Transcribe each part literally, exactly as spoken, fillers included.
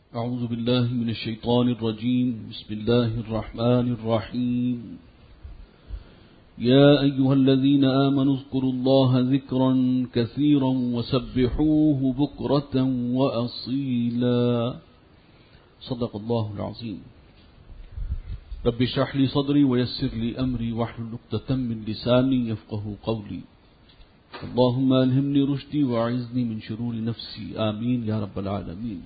اعوذ باللہ من الشیطان الرجیم بسم اللہ الرحمن الرحیم یا ایہا الذین آمنوا اذکروا اللہ ذکرا کثیرا وسبحوہ بکرة وأصیلا صدق اللہ العظیم رب اشرح لی صدری ویسر لی امری واحلل عقدۃ من لسانی یفقهوا قولی اللہم الہمنی رشدی واعذنی من شرور نفسی آمین یا رب العالمین۔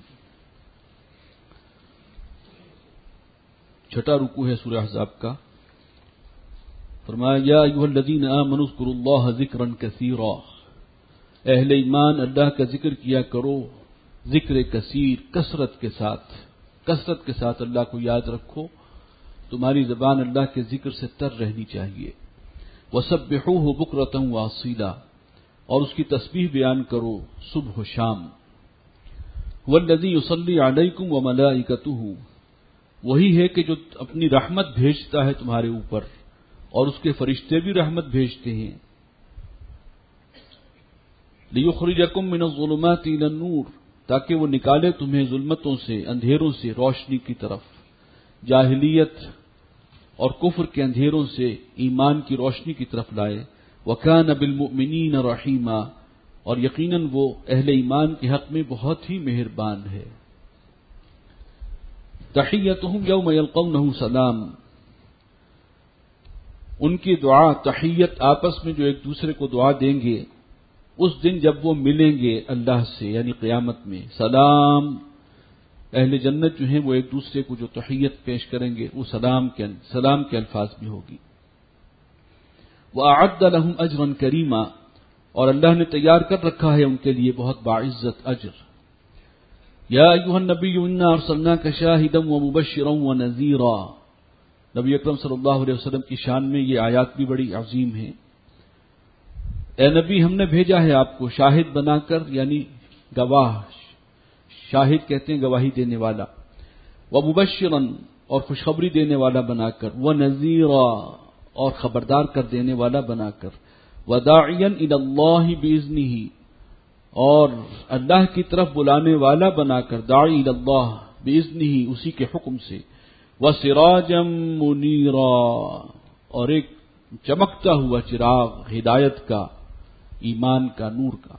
چھٹا رکوع ہے سورہ احزاب کا۔ فرمایا یا ایھا الذین آمنوا اذکروا اللہ ذکرا کثیرا، اہل ایمان اللہ کا ذکر کیا کرو ذکر کثیر، کثرت کے ساتھ کثرت کے ساتھ اللہ کو یاد رکھو، تمہاری زبان اللہ کے ذکر سے تر رہنی چاہیے۔ وسبحوہ بکرۃ واصیلا، اور اس کی تسبیح بیان کرو صبح و شام۔ هو الذی یصلی علیکم وملائکتہ، وہی ہے کہ جو اپنی رحمت بھیجتا ہے تمہارے اوپر اور اس کے فرشتے بھی رحمت بھیجتے ہیں۔ لیخرجکم من الظلمات الی النور، تاکہ وہ نکالے تمہیں ظلمتوں سے، اندھیروں سے روشنی کی طرف، جاہلیت اور کفر کے اندھیروں سے ایمان کی روشنی کی طرف لائے۔ وکان بالمؤمنین رحیما، اور یقیناً وہ اہل ایمان کے حق میں بہت ہی مہربان ہے۔ تحیتہم یوم یلقونہ سلام، ان کی دعا تحیت، آپس میں جو ایک دوسرے کو دعا دیں گے اس دن جب وہ ملیں گے اللہ سے، یعنی قیامت میں، سلام، اہل جنت جو ہیں وہ ایک دوسرے کو جو تحیت پیش کریں گے وہ سلام کے سلام کے الفاظ میں ہوگی۔ وَأَعَدَّ لَهُمْ أَجْرًا كَرِيمًا، اور اللہ نے تیار کر رکھا ہے ان کے لیے بہت باعزت اجر۔ یا ایھا النبی انا ارسلناک شاہدا ومبشرا ونذیرا، نبی اکرم صلی اللہ علیہ وسلم کی شان میں یہ آیات بھی بڑی عظیم ہیں۔ اے نبی، ہم نے بھیجا ہے آپ کو شاہد بنا کر، یعنی گواہ، شاہد کہتے ہیں گواہی دینے والا، ومبشرا، اور خوشخبری دینے والا بنا کر، ونذیرا، اور خبردار کر دینے والا بنا کر، وداعیا الی اللہ باذنہ، اور اللہ کی طرف بلانے والا بنا کر، داعی الی اللہ باذنہ، اسی کے حکم سے، وسراجا منیرا، اور ایک چمکتا ہوا چراغ ہدایت کا، ایمان کا، نور کا۔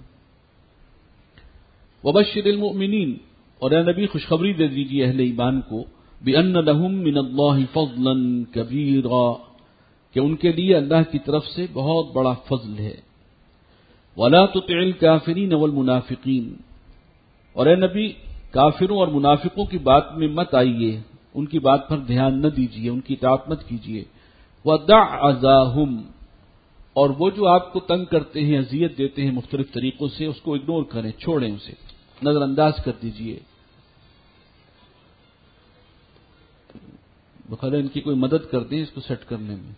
وبشر المؤمنین، اور اے نبی خوشخبری دے دیجیے اہل ایمان کو، بأن لهم من اللہ فضلا کبیرا، کہ ان کے لیے اللہ کی طرف سے بہت بڑا فضل ہے۔ وَلَا تُطِعِ الْكَافِرِينَ وَالْمُنَافِقِينَ، اور اے نبی کافروں اور منافقوں کی بات میں مت آئیے، ان کی بات پر دھیان نہ دیجیے، ان کی اطاعت مت کیجیے۔ وَدَعْ أَذَاهُمْ، اور وہ جو آپ کو تنگ کرتے ہیں، اذیت دیتے ہیں مختلف طریقوں سے، اس کو اگنور کریں، چھوڑیں، اسے نظر انداز کر دیجیے۔ بخیر ان کی کوئی مدد کر دیں اس کو سیٹ کرنے میں۔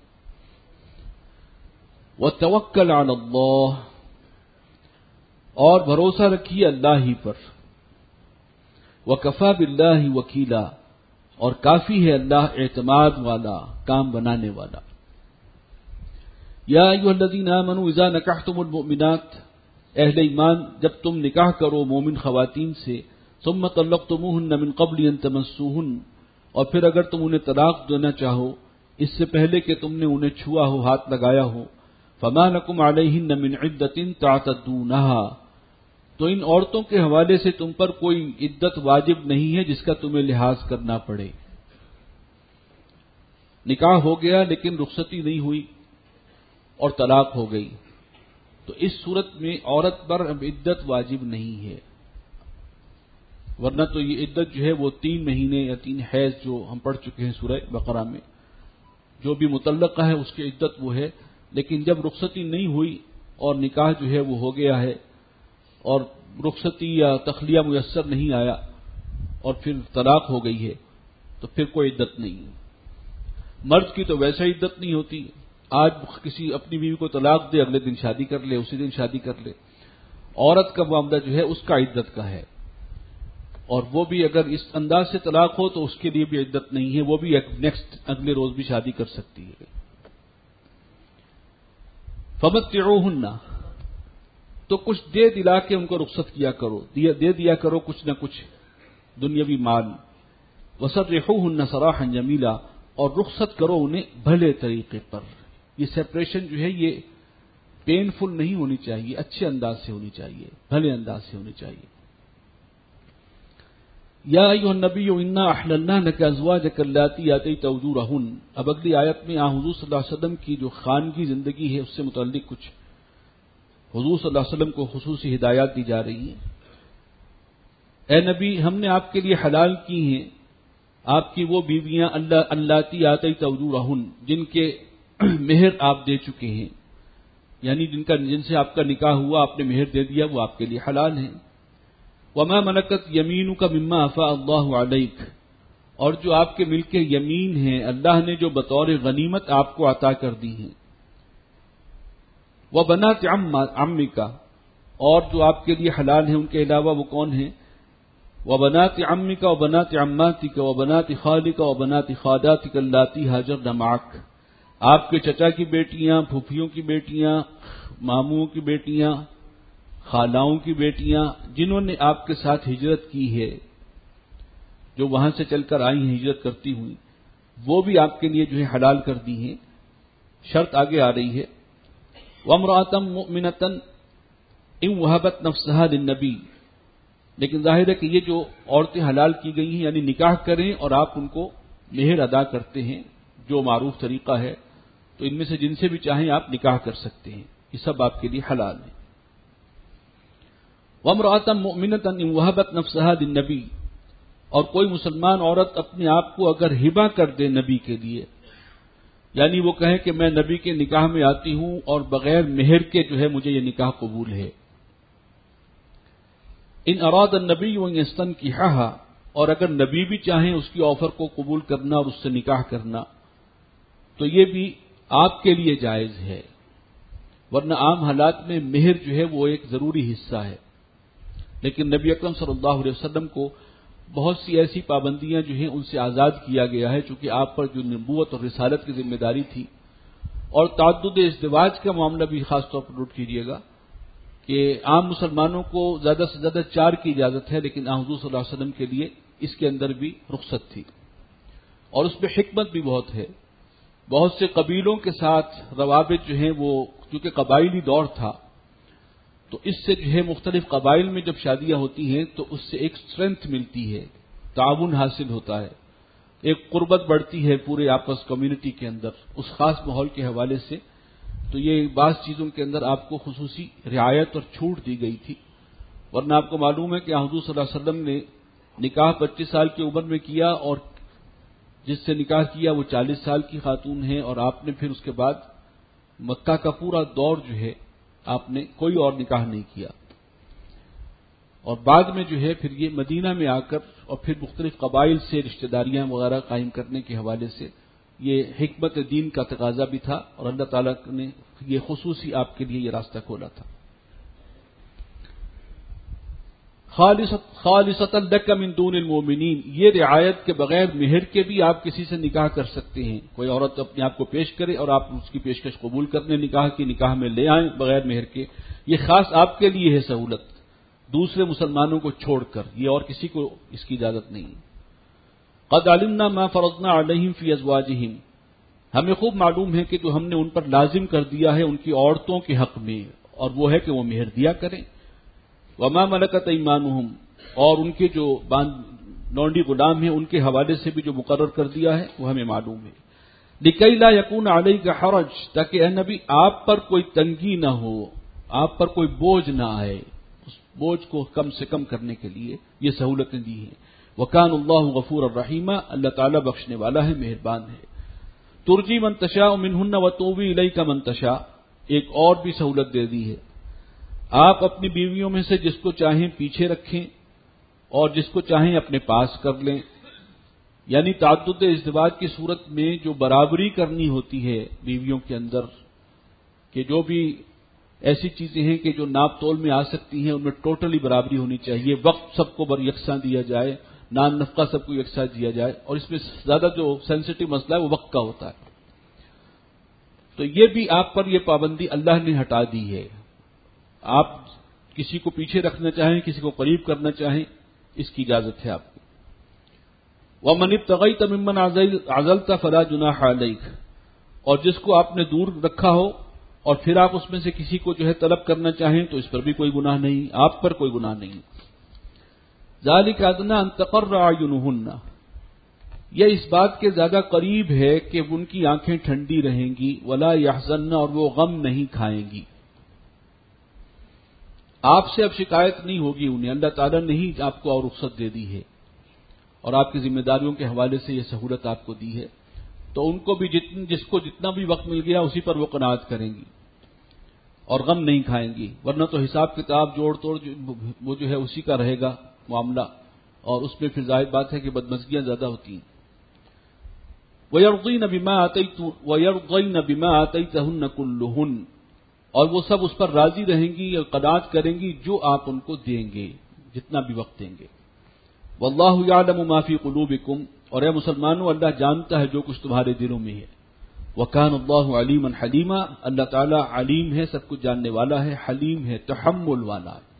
وَتَوَكَّلْ عَلَى اللَّهِ، اور بھروسہ رکھیے اللہ ہی پر۔ وَكَفَى بِاللَّهِ وَكِيلًا، اور کافی ہے اللہ اعتماد والا، کام بنانے والا۔ یا ایھا الذین آمنوا اذا نکحتم المؤمنات، اہل ایمان جب تم نکاح کرو مومن خواتین سے، ثم طلقتموہن من قبل ان تمسوہن، اور پھر اگر تم انہیں طلاق دینا چاہو اس سے پہلے کہ تم نے انہیں چھوا ہو، ہاتھ لگایا ہو، فما لکم علیہن من عدۃ تعتدونہا، تو ان عورتوں کے حوالے سے تم پر کوئی عدت واجب نہیں ہے جس کا تمہیں لحاظ کرنا پڑے۔ نکاح ہو گیا لیکن رخصتی نہیں ہوئی اور طلاق ہو گئی، تو اس صورت میں عورت پر اب عدت واجب نہیں ہے، ورنہ تو یہ عدت جو ہے وہ تین مہینے یا تین حیض جو ہم پڑھ چکے ہیں سورہ بقرہ میں، جو بھی مطلقہ ہے اس کی عدت وہ ہے۔ لیکن جب رخصتی نہیں ہوئی اور نکاح جو ہے وہ ہو گیا ہے اور رخصتی یا تخلیہ میسر نہیں آیا اور پھر طلاق ہو گئی ہے، تو پھر کوئی عدت نہیں ہے۔ مرد کی تو ویسے عدت نہیں ہوتی، آج کسی اپنی بیوی کو طلاق دے، اگلے دن شادی کر لے، اسی دن شادی کر لے۔ عورت کا معاملہ جو ہے اس کا عدت کا ہے، اور وہ بھی اگر اس انداز سے طلاق ہو تو اس کے لیے بھی عدت نہیں ہے، وہ بھی نیکسٹ اگلے روز بھی شادی کر سکتی ہے۔ فمتعوہن، تو کچھ دے دلا کے ان کو رخصت کیا کرو، دے دیا کرو کچھ نہ کچھ، دنیاوی مال، وسرحوہن سراحا جمیلا، اور رخصت کرو انہیں بھلے طریقے پر. یہ سیپریشن جو ہے یہ پینفل نہیں ہونی چاہیے، اچھے انداز سے ہونی چاہیے، بھلے انداز سے ہونی چاہیے. یا ایھا النبی انا احللنا لک ازواجک اللاتی آتیت اجورہن. اب اگلی آیت میں آ حضور صلی اللہ علیہ وسلم کی جو خانگی زندگی ہے اس سے متعلق کچھ حضور صلی اللہ علیہ وسلم کو خصوصی ہدایات دی جا رہی ہیں. اے نبی، ہم نے آپ کے لیے حلال کی ہیں آپ کی وہ بیویاں اللہ اللاتی آتیت اجورہن جن کے مہر آپ دے چکے ہیں، یعنی جن کا جن سے آپ کا نکاح ہوا، آپ نے مہر دے دیا، وہ آپ کے لیے حلال ہیں. وما ملکت یمینک مما افاء اللہ علیک، اور جو آپ کے ملک یمین ہیں اللہ نے جو بطور غنیمت آپ کو عطا کر دی ہیں. وبنات عمک، اور جو آپ کے لیے حلال ہیں ان کے علاوہ وہ کون ہیں؟ وبنات عمک وبنات عماتک وبنات خالک وبنات خالاتک اللاتی ہاجرن معک، آپ کے چچا کی بیٹیاں، پھوپھیوں کی بیٹیاں، ماموں کی بیٹیاں، خالاؤں کی بیٹیاں جنہوں نے آپ کے ساتھ ہجرت کی ہے، جو وہاں سے چل کر آئی ہیں ہجرت کرتی ہوئی، وہ بھی آپ کے لیے جو ہے حلال کر دی ہیں. شرط آگے آ رہی ہے وامرأة مؤمنة ان وهبت نفسها للنبی، لیکن ظاہر ہے کہ یہ جو عورتیں حلال کی گئی ہیں یعنی نکاح کریں اور آپ ان کو مہر ادا کرتے ہیں جو معروف طریقہ ہے، تو ان میں سے جن سے بھی چاہیں آپ نکاح کر سکتے ہیں، یہ سب آپ کے لیے حلال ہے. وامرأة مؤمنة ان وهبت نفسها للنبی، اور کوئی مسلمان عورت اپنے آپ کو اگر ہبہ کر دے نبی کے لیے، یعنی وہ کہے کہ میں نبی کے نکاح میں آتی ہوں اور بغیر مہر کے جو ہے مجھے یہ نکاح قبول ہے. ان اراد النبی ان یستنکحھا، اور اگر نبی بھی چاہیں اس کی آفر کو قبول کرنا اور اس سے نکاح کرنا تو یہ بھی آپ کے لیے جائز ہے، ورنہ عام حالات میں مہر جو ہے وہ ایک ضروری حصہ ہے. لیکن نبی اکرم صلی اللہ علیہ وسلم کو بہت سی ایسی پابندیاں جو ہیں ان سے آزاد کیا گیا ہے، چونکہ آپ پر جو نبوت اور رسالت کی ذمہ داری تھی. اور تعدد ازدواج کا معاملہ بھی خاص طور پر نوٹ کیجیے گا کہ عام مسلمانوں کو زیادہ سے زیادہ چار کی اجازت ہے، لیکن حضور صلی اللہ علیہ وسلم کے لیے اس کے اندر بھی رخصت تھی، اور اس میں حکمت بھی بہت ہے. بہت سے قبیلوں کے ساتھ روابط جو ہیں وہ کیونکہ قبائلی دور تھا، تو اس سے جو ہے مختلف قبائل میں جب شادیاں ہوتی ہیں تو اس سے ایک اسٹرینتھ ملتی ہے، تعاون حاصل ہوتا ہے، ایک قربت بڑھتی ہے پورے آپس کمیونٹی کے اندر اس خاص ماحول کے حوالے سے. تو یہ بعض چیزوں کے اندر آپ کو خصوصی رعایت اور چھوٹ دی گئی تھی، ورنہ آپ کو معلوم ہے کہ حضور صلی اللہ علیہ وسلم نے نکاح پچیس سال کی عمر میں کیا، اور جس سے نکاح کیا وہ چالیس سال کی خاتون ہے، اور آپ نے پھر اس کے بعد مکہ کا پورا دور جو ہے آپ نے کوئی اور نکاح نہیں کیا، اور بعد میں جو ہے پھر یہ مدینہ میں آ کر اور پھر مختلف قبائل سے رشتہ داریاں وغیرہ قائم کرنے کے حوالے سے یہ حکمت دین کا تقاضا بھی تھا، اور اللہ تعالیٰ نے یہ خصوصی آپ کے لیے یہ راستہ کھولا تھا. خالصۃ لک من دون المؤمنین، یہ رعایت کے بغیر مہر کے بھی آپ کسی سے نکاح کر سکتے ہیں. کوئی عورت اپنے آپ کو پیش کرے اور آپ اس کی پیشکش قبول کرنے نکاح کی نکاح میں لے آئیں بغیر مہر کے، یہ خاص آپ کے لیے ہے سہولت، دوسرے مسلمانوں کو چھوڑ کر، یہ اور کسی کو اس کی اجازت نہیں. قد علمنا ما فرضنا علیہم فی ازواجہم، ہمیں خوب معلوم ہے کہ جو ہم نے ان پر لازم کر دیا ہے ان کی عورتوں کے حق میں، اور وہ ہے کہ وہ مہر دیا کریں. وما ملکت ایمانہم، اور ان کے جو لونڈی غلام ہیں ان کے حوالے سے بھی جو مقرر کر دیا ہے وہ ہمیں معلوم ہے. لکی لا یکون علیک حرج، تاکہ اے نبی آپ پر کوئی تنگی نہ ہو، آپ پر کوئی بوجھ نہ آئے، اس بوجھ کو کم سے کم کرنے کے لیے یہ سہولتیں دی ہیں. وکان اللہ غفور الرحیم، اللہ تعالیٰ بخشنے والا ہے، مہربان ہے. ترجی من تشاء منہن وتؤوی الیک من تشاء، ایک اور بھی سہولت دے دی ہے، آپ اپنی بیویوں میں سے جس کو چاہیں پیچھے رکھیں اور جس کو چاہیں اپنے پاس کر لیں. یعنی تعدد ازدواج کی صورت میں جو برابری کرنی ہوتی ہے بیویوں کے اندر، کہ جو بھی ایسی چیزیں ہیں کہ جو ناپ تول میں آ سکتی ہیں ان میں ٹوٹلی برابری ہونی چاہیے، وقت سب کو یکساں دیا جائے، نان نفقہ سب کو یکساں دیا جائے، اور اس میں زیادہ جو سینسٹیو مسئلہ ہے وہ وقت کا ہوتا ہے. تو یہ بھی آپ پر یہ پابندی اللہ نے ہٹا دی ہے. آپ کسی کو پیچھے رکھنا چاہیں، کسی کو قریب کرنا چاہیں، اس کی اجازت ہے آپ کو. وَمَنِ ابْتَغَيْتَ مِمَّنْ عَزَلْتَ فَلَا جُنَاحَ عَلَيْكَ، اور جس کو آپ نے دور رکھا ہو اور پھر آپ اس میں سے کسی کو جو ہے طلب کرنا چاہیں تو اس پر بھی کوئی گناہ نہیں، آپ پر کوئی گناہ نہیں۔ ذَلِكَ أَدْنَىٰ أَن تَقَرَّ أَعْيُنُهُنَّ، یہ اس بات کے زیادہ قریب ہے کہ ان کی آنکھیں ٹھنڈی رہیں گی، وَلَا يَحْزَنَّ، اور وہ غم نہیں کھائیں گی۔ آپ سے اب شکایت نہیں ہوگی انہیں، اللہ تعالیٰ نے ہی آپ کو اور رخصت دے دی ہے اور آپ کی ذمہ داریوں کے حوالے سے یہ سہولت آپ کو دی ہے، تو ان کو بھی جتن جس کو جتنا بھی وقت مل گیا اسی پر وہ قناعت کریں گی اور غم نہیں کھائیں گی، ورنہ تو حساب کتاب جوڑ توڑ وہ جو ہے اسی کا رہے گا معاملہ، اور اس میں پھر ظاہر بات ہے کہ بدمزگیاں زیادہ ہوتی ہیں۔ وَيَرْضِينَ بِمَا آتَيْتُ وَيَرْضَيْنَ بِمَا آتَيْتَهُنَّ كُلُّهُنَّ، اور وہ سب اس پر راضی رہیں گی اور قناعت کریں گی جو آپ ان کو دیں گے، جتنا بھی وقت دیں گے۔ وَاللَّهُ يَعْلَمُ مَا فِي قُلُوبِكُمْ، اور اے مسلمانوں اللہ جانتا ہے جو کچھ تمہارے دلوں میں ہے۔ وَكَانَ اللَّهُ عَلِيمًا حَلِيمًا، اللہ تعالیٰ علیم ہے، سب کچھ جاننے والا ہے، حلیم ہے، تحمل والا ہے۔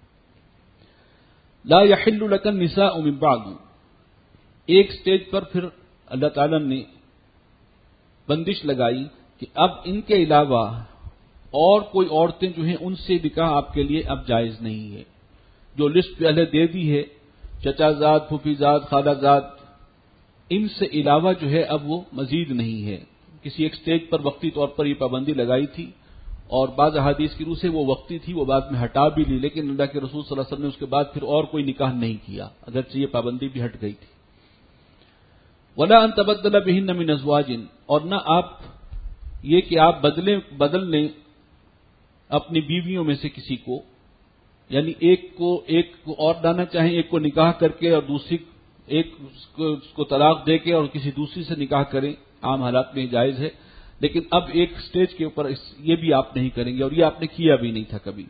لا يحل لك النساء من بعد، ایک سٹیج پر پھر اللہ تعالیٰ نے بندش لگائی کہ اب ان کے علاوہ اور کوئی عورتیں جو ہیں ان سے نکاح آپ کے لیے اب جائز نہیں ہے۔ جو لسٹ پہلے دے دی ہے چچا زاد، پھوپھی زاد، خالہ زاد، ان سے علاوہ جو ہے اب وہ مزید نہیں ہے۔ کسی ایک سٹیج پر وقتی طور پر یہ پابندی لگائی تھی اور بعض احادیث کی روح سے وہ وقتی تھی، وہ بعد میں ہٹا بھی لی، لیکن اللہ کے رسول صلی اللہ علیہ وسلم نے اس کے بعد پھر اور کوئی نکاح نہیں کیا، اگرچہ یہ پابندی بھی ہٹ گئی تھی۔ وَلَا أَن تَبَدَّلَ بِهِنَّ مِنْ أَزْوَاجٍ، اور نہ آپ یہ کہ آپ بدلیں بدل لیں اپنی بیویوں میں سے کسی کو، یعنی ایک کو ایک کو اور لانا چاہیں، ایک کو نکاح کر کے اور دوسری ایک اس کو طلاق دے کے اور کسی دوسری سے نکاح کریں، عام حالات میں جائز ہے، لیکن اب ایک سٹیج کے اوپر یہ بھی آپ نہیں کریں گے، اور یہ آپ نے کیا بھی نہیں تھا کبھی۔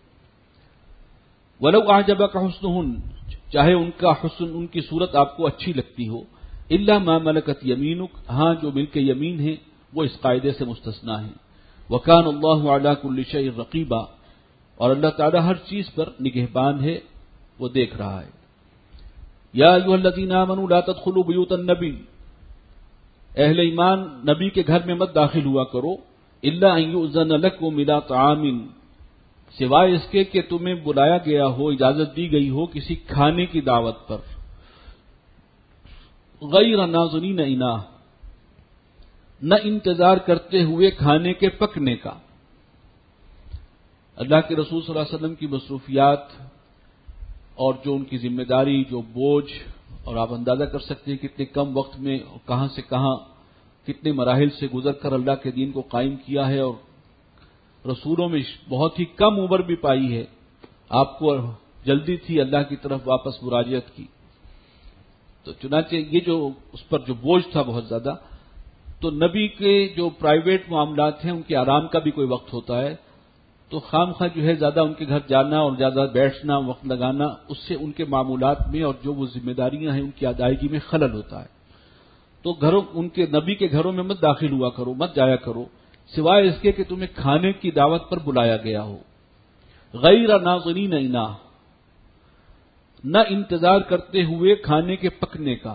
وَلَوْ أَعْجَبَكَ حُسْنُهُنَّ، چاہے ان کا حسن، ان کی صورت آپ کو اچھی لگتی ہو، إِلَّا مَا مَلَكَتْ يَمِينُكَ، ہاں جو ملک یمین ہیں وہ اس قاعدے سے مستثنیٰ ہیں۔ وَكَانَ اللَّهُ عَلَى كُلِّ شَيْءٍ رَقِيبًا، اور اللہ تعالیٰ ہر چیز پر نگہبان ہے، وہ دیکھ رہا ہے۔ یا ایھا الذین آمنوا لا تدخلوا بیوت النبی، اہل ایمان نبی کے گھر میں مت داخل ہوا کرو، الا ان یؤذن لکم الی طعام، سوائے اس کے کہ تمہیں بلایا گیا ہو، اجازت دی گئی ہو کسی کھانے کی دعوت پر، غیر ناظرین اناہ، نہ انتظار کرتے ہوئے کھانے کے پکنے کا۔ اللہ کے رسول صلی اللہ علیہ وسلم کی مصروفیات اور جو ان کی ذمہ داری، جو بوجھ، اور آپ اندازہ کر سکتے ہیں کتنے کم وقت میں کہاں سے کہاں کتنے مراحل سے گزر کر اللہ کے دین کو قائم کیا ہے، اور رسولوں میں بہت ہی کم عمر بھی پائی ہے۔ آپ کو جلدی تھی اللہ کی طرف واپس مراجعت کی، تو چنانچہ یہ جو اس پر جو بوجھ تھا بہت زیادہ، تو نبی کے جو پرائیویٹ معاملات ہیں ان کے آرام کا بھی کوئی وقت ہوتا ہے، تو خام خواہ جو ہے زیادہ ان کے گھر جانا اور زیادہ بیٹھنا، وقت لگانا، اس سے ان کے معمولات میں اور جو وہ ذمہ داریاں ہیں ان کی ادائیگی میں خلل ہوتا ہے۔ تو گھروں ان کے نبی کے گھروں میں مت داخل ہوا کرو، مت جایا کرو، سوائے اس کے کہ تمہیں کھانے کی دعوت پر بلایا گیا ہو، غیر ناظرین اناہ، نہ انتظار کرتے ہوئے کھانے کے پکنے کا،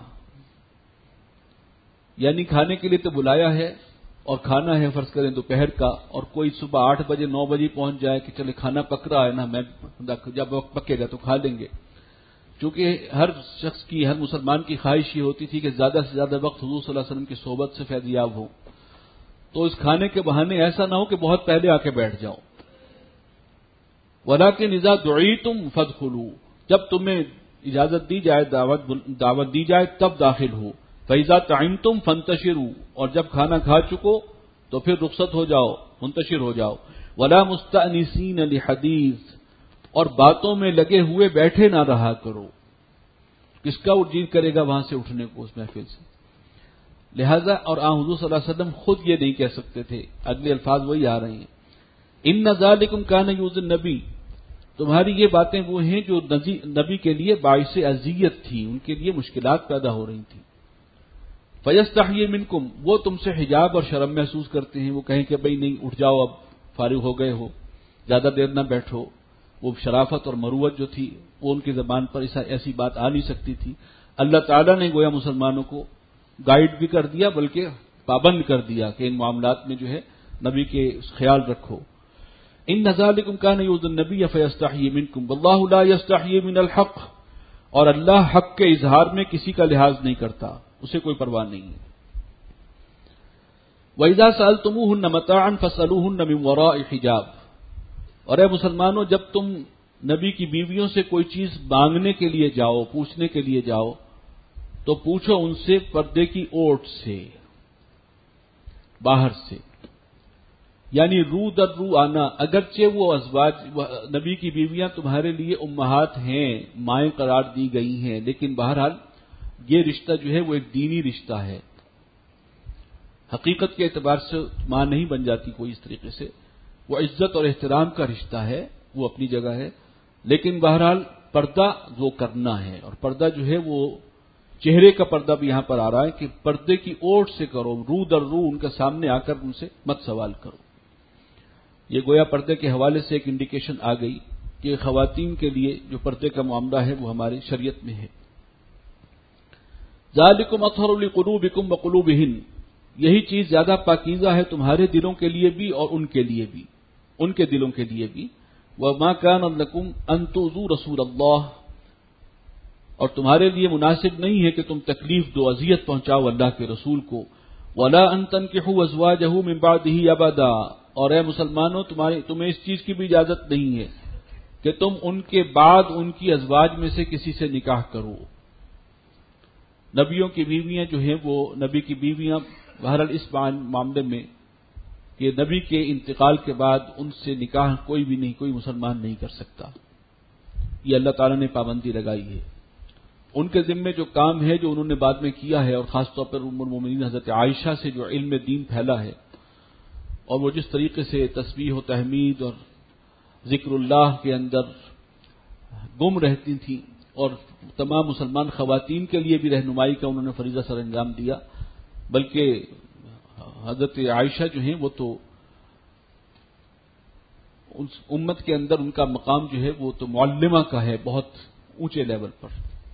یعنی کھانے کے لیے تو بلایا ہے اور کھانا ہے فرض کریں دوپہر کا، اور کوئی صبح آٹھ بجے نو بجے پہنچ جائے کہ چلے کھانا پک رہا ہے نا، میں جب وقت پکے گا تو کھا لیں گے، چونکہ ہر شخص کی، ہر مسلمان کی خواہش یہ ہوتی تھی کہ زیادہ سے زیادہ وقت حضور صلی اللہ علیہ وسلم کی صحبت سے فیض یاب ہو، تو اس کھانے کے بہانے ایسا نہ ہو کہ بہت پہلے آ کے بیٹھ جاؤ۔ وَلَٰكِنْ إِذَا دُعِيتُمْ فَادْخُلُوا، جب تمہیں اجازت دی جائے، دعوت دعوت دی جائے تب داخل ہو۔ فَإِذَا طَعِمْتُمْ فَانتَشِرُوا، اور جب کھانا کھا چکو تو پھر رخصت ہو جاؤ، منتشر ہو جاؤ۔ وَلَا مُسْتَأْنِسِينَ لِحَدِيثٍ، اور باتوں میں لگے ہوئے بیٹھے نہ رہا کرو، کس کا جیت کرے گا وہاں سے اٹھنے کو اس محفل سے، لہذا اور آن حضور صلی اللہ علیہ وسلم خود یہ نہیں کہہ سکتے تھے، اگلے الفاظ وہی آ رہے ہیں، اِنَّ ذَلِكُمْ كَانَ يُؤْذِي النَّبِيَّ، تمہاری یہ باتیں وہ ہیں جو نبی کے لیے باعث اذیت تھی، ان کے لیے مشکلات پیدا ہو رہی تھیں۔ فَيَسْتَحْيِي مِنْكُمْ، وہ تم سے حجاب اور شرم محسوس کرتے ہیں، وہ کہیں کہ بھئی نہیں اٹھ جاؤ، اب فارغ ہو گئے ہو، زیادہ دیر نہ بیٹھو، وہ شرافت اور مروت جو تھی وہ ان کی زبان پر ایسا ایسی بات آ نہیں سکتی تھی، اللہ تعالیٰ نے گویا مسلمانوں کو گائیڈ بھی کر دیا بلکہ پابند کر دیا کہ ان معاملات میں جو ہے نبی کے خیال رکھو. ان ذالکم کان یؤذی النبی فیستحیی منکم واللہ لا یستحیی من الحق، اور اللہ حق کے اظہار میں کسی کا لحاظ نہیں کرتا، اسے کوئی پرواہ نہیں ہے. وَإِذَا سَأَلْتُمُوهُنَّ مَتَاعًا فَاسْأَلُوهُنَّ مِنْ وَرَاءِ حِجَابٍ، اور اے مسلمانوں جب تم نبی کی بیویوں سے کوئی چیز مانگنے کے لیے جاؤ، پوچھنے کے لیے جاؤ، تو پوچھو ان سے پردے کی اوٹ سے، باہر سے، یعنی رو در رو آنا. اگرچہ وہ ازواج نبی کی بیویاں تمہارے لیے امہات ہیں، مائیں قرار دی گئی ہیں، لیکن بہرحال یہ رشتہ جو ہے وہ ایک دینی رشتہ ہے. حقیقت کے اعتبار سے ماں نہیں بن جاتی کوئی اس طریقے سے، وہ عزت اور احترام کا رشتہ ہے، وہ اپنی جگہ ہے، لیکن بہرحال پردہ وہ کرنا ہے. اور پردہ جو ہے وہ چہرے کا پردہ بھی یہاں پر آ رہا ہے کہ پردے کی اوٹ سے کرو، رو در رو ان کے سامنے آ کر ان سے مت سوال کرو. یہ گویا پردے کے حوالے سے ایک انڈیکیشن آ گئی کہ خواتین کے لیے جو پردے کا معاملہ ہے وہ ہماری شریعت میں ہے. ذالکم اطہر لقلوبکم وقلوبہن، یہی چیز زیادہ پاکیزہ ہے تمہارے دلوں کے لیے بھی اور ان کے لیے بھی، ان کے دلوں کے لیے بھی. وما کان لکم ان تؤذوا رسول اللہ، اور تمہارے لیے مناسب نہیں ہے کہ تم تکلیف دو، اذیت پہنچاؤ اللہ کے رسول کو. ولا ان تنکحوا ازواجہ من بعدہ ابدا، اور اے مسلمانوں تمہاری تمہیں اس چیز کی بھی اجازت نہیں ہے کہ تم ان کے بعد ان کی ازواج میں سے کسی سے نکاح کرو. نبیوں کی بیویاں جو ہیں وہ نبی کی بیویاں بہرحال اس معاملے میں کہ نبی کے انتقال کے بعد ان سے نکاح کوئی بھی نہیں، کوئی مسلمان نہیں کر سکتا. یہ اللہ تعالیٰ نے پابندی لگائی ہے. ان کے ذمے جو کام ہے جو انہوں نے بعد میں کیا ہے، اور خاص طور پر ام المومنین حضرت عائشہ سے جو علم دین پھیلا ہے، اور وہ جس طریقے سے تسبیح و تحمید اور ذکر اللہ کے اندر گم رہتی تھیں، اور تمام مسلمان خواتین کے لیے بھی رہنمائی کا انہوں نے فریضہ سر انجام دیا. بلکہ حضرت عائشہ جو ہیں وہ تو اس امت کے اندر ان کا مقام جو ہے وہ تو معلمہ کا ہے، بہت اونچے لیول پر.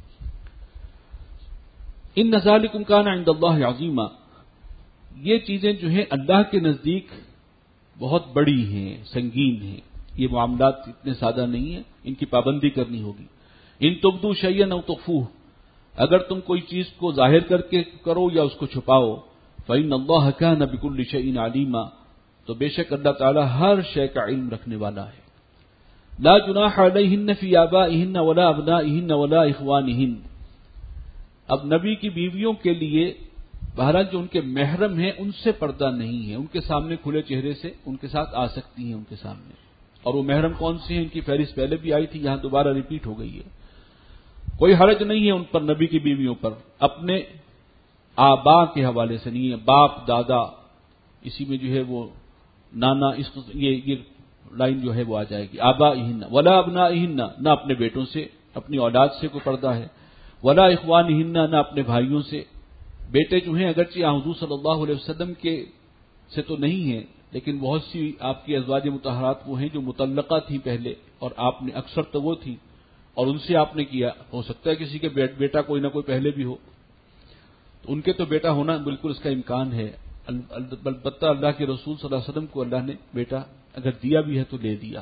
ان ذالکم کان عند اللہ عظیما، یہ چیزیں جو ہیں اللہ کے نزدیک بہت بڑی ہیں، سنگین ہیں. یہ معاملات اتنے سادہ نہیں ہیں، ان کی پابندی کرنی ہوگی. ان تبدوا شیئا او تخفوہ، اگر تم کوئی چیز کو ظاہر کر کے کرو یا اس کو چھپاؤ. فإن اللہ کان بکل شیء علیما، تو بے شک اللہ تعالی ہر شے کا علم رکھنے والا ہے. لا جناح علیہن فی آبائہن ولا ابنائہن ولا اخوانہن، اب نبی کی بیویوں کے لیے بہرحال جو ان کے محرم ہیں ان سے پردہ نہیں ہے، ان کے سامنے کھلے چہرے سے ان کے ساتھ آ سکتی ہیں ان کے سامنے. اور وہ محرم کون سے ہیں ان کی فہرست پہلے بھی آئی تھی، یہاں دوبارہ ریپیٹ ہو گئی ہے. کوئی حرج نہیں ہے ان پر، نبی کی بیویوں پر، اپنے آبا کے حوالے سے نہیں ہے، باپ دادا، اسی میں جو ہے وہ نانا، اس یہ یہ لائن جو ہے وہ آ جائے گی. آبائہن ولا ابنائہن، نہ اپنے بیٹوں سے اپنی اولاد سے کوئی پردہ ہے. ولا اخوانہن، نہ اپنے بھائیوں سے. بیٹے جو ہیں اگرچہ حضور صلی اللہ علیہ وسلم کے سے تو نہیں ہیں، لیکن بہت سی آپ کی ازواج مطہرات وہ ہیں جو مطلقہ تھیں پہلے، اور آپ نے اکثر تو وہ تھیں اور ان سے آپ نے کیا. ہو سکتا ہے کسی کے بیٹا کوئی نہ کوئی پہلے بھی ہو، تو ان کے تو بیٹا ہونا بالکل اس کا امکان ہے. البتہ اللہ کے رسول صلی اللہ علیہ وسلم کو اللہ نے بیٹا اگر دیا بھی ہے تو لے دیا.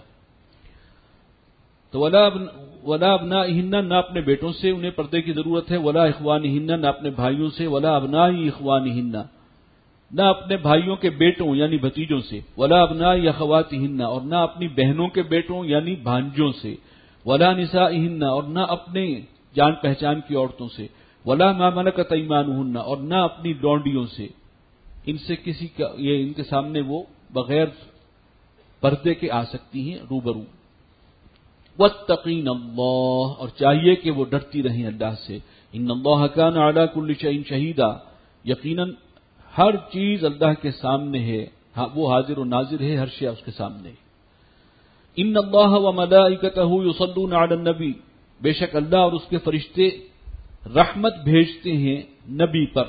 تو ولا ولا ابنائہن، نہ اپنے بیٹوں سے انہیں پردے کی ضرورت ہے. ولا اخوانہن، نہ اپنے بھائیوں سے. ولا ابنائی اخوانہن، نہ اپنے بھائیوں کے بیٹوں یعنی بھتیجوں سے. ولا ابنائی اخواتہن، اور نہ اپنی بہنوں کے بیٹوں یعنی بھانجوں سے. ولا نسائہن، اور نہ اپنے جان پہچان کی عورتوں سے. ولا ما ملکت ایمانہن، اور نہ اپنی لونڈیوں سے. ان سے کسی کا یہ ان کے سامنے وہ بغیر پردے کے آ سکتی ہیں روبرو. واتقین اللہ، اور چاہیے کہ وہ ڈرتی رہیں اللہ سے. ان اللہ کان علی کل شیء شہیدا، یقیناً ہر چیز اللہ کے سامنے ہے، وہ حاضر و ناظر ہے، ہر شے اس کے سامنے ہے. ان اللہ و ملائکتہ یصلون علی النبی، بے شک اللہ اور اس کے فرشتے رحمت بھیجتے ہیں نبی پر.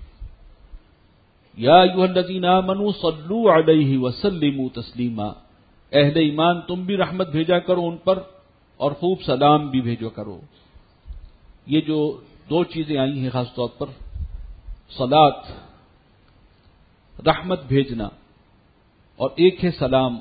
یا ایھا الذین آمنوا صلوا علیہ وسلموا تسلیما، اہل ایمان تم بھی رحمت بھیجا کرو ان پر اور خوب سلام بھی بھیجو کرو. یہ جو دو چیزیں آئی ہیں خاص طور پر، صلات رحمت بھیجنا، اور ایک ہے سلام۔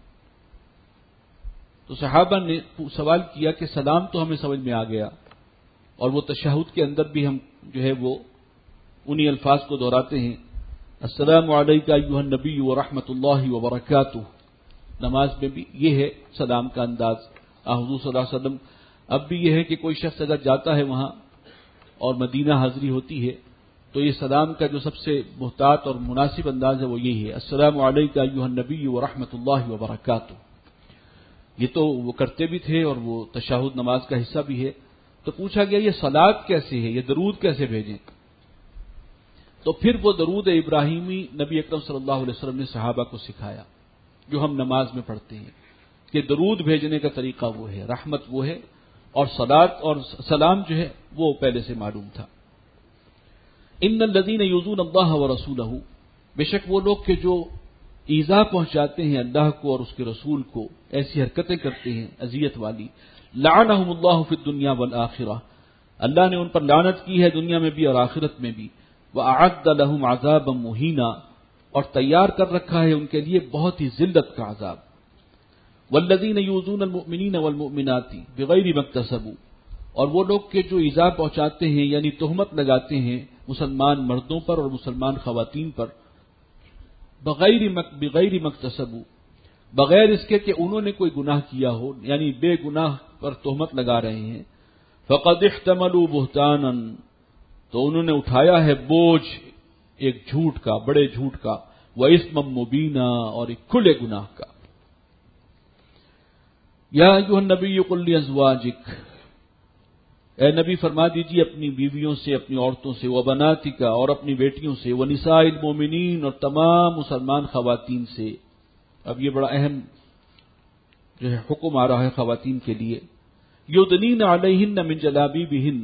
تو صحابہ نے سوال کیا کہ سلام تو ہمیں سمجھ میں آ گیا، اور وہ تشہد کے اندر بھی ہم جو ہے وہ انہی الفاظ کو دہراتے ہیں، السلام علیکہ ایھا النبی ورحمۃ اللہ وبرکاتہ۔ نماز میں بھی یہ ہے سلام کا انداز۔ حضور صلی اللہ علیہ وسلم اب بھی یہ ہے کہ کوئی شخص اگر جاتا ہے وہاں اور مدینہ حاضری ہوتی ہے تو یہ سلام کا جو سب سے محتاط اور مناسب انداز ہے وہ یہی ہے، السلام علیکہ ایھا النبی ورحمۃ اللہ وبرکاتہ۔ یہ تو وہ کرتے بھی تھے اور وہ تشہد نماز کا حصہ بھی ہے۔ تو پوچھا گیا یہ صلات کیسے ہے، یہ درود کیسے بھیجیں؟ تو پھر وہ درود ابراہیمی نبی اکرم صلی اللہ علیہ وسلم نے صحابہ کو سکھایا جو ہم نماز میں پڑھتے ہیں، کہ درود بھیجنے کا طریقہ وہ ہے، رحمت وہ ہے، اور صلات اور سلام جو ہے وہ پہلے سے معلوم تھا۔ ان الذین یؤذون اللہ ورسولہ، بے شک وہ لوگ کہ جو ایذا پہنچاتے ہیں اللہ کو اور اس کے رسول کو، ایسی حرکتیں کرتے ہیں اذیت والی، لعنہم اللہ فی الدنیا والآخرہ، اللہ نے ان پر لعنت کی ہے دنیا میں بھی اور آخرت میں بھی، وأعد لهم عذابا مہینا، اور تیار کر رکھا ہے ان کے لیے بہت ہی ذلت کا عذاب۔ والذین یؤذون المؤمنین والمؤمنات بغیر ما اکتسبوا، اور وہ لوگ کہ جو ایذا پہنچاتے ہیں یعنی تہمت لگاتے ہیں مسلمان مردوں پر اور مسلمان خواتین پر، بغیر بغیر ما اکتسبوا، بغیر اس کے کہ انہوں نے کوئی گناہ کیا ہو، یعنی بے گناہ پر تہمت لگا رہے ہیں، فقد احتملوا بہتانا، تو انہوں نے اٹھایا ہے بوجھ ایک جھوٹ کا، بڑے جھوٹ کا، وَإِثْمًا مُبِينًا، اور ایک کھلے گناہ کا۔ یا ایھا النبی قل لأزواجک، اے نبی فرما دیجیے اپنی بیویوں سے، اپنی عورتوں سے، وبناتک، اور اپنی بیٹیوں سے، ونساء المؤمنین، اور تمام مسلمان خواتین سے۔ اب یہ بڑا اہم جو ہے حکم آ رہا ہے خواتین کے لیے، یدنین علیہن من جلابیبہن،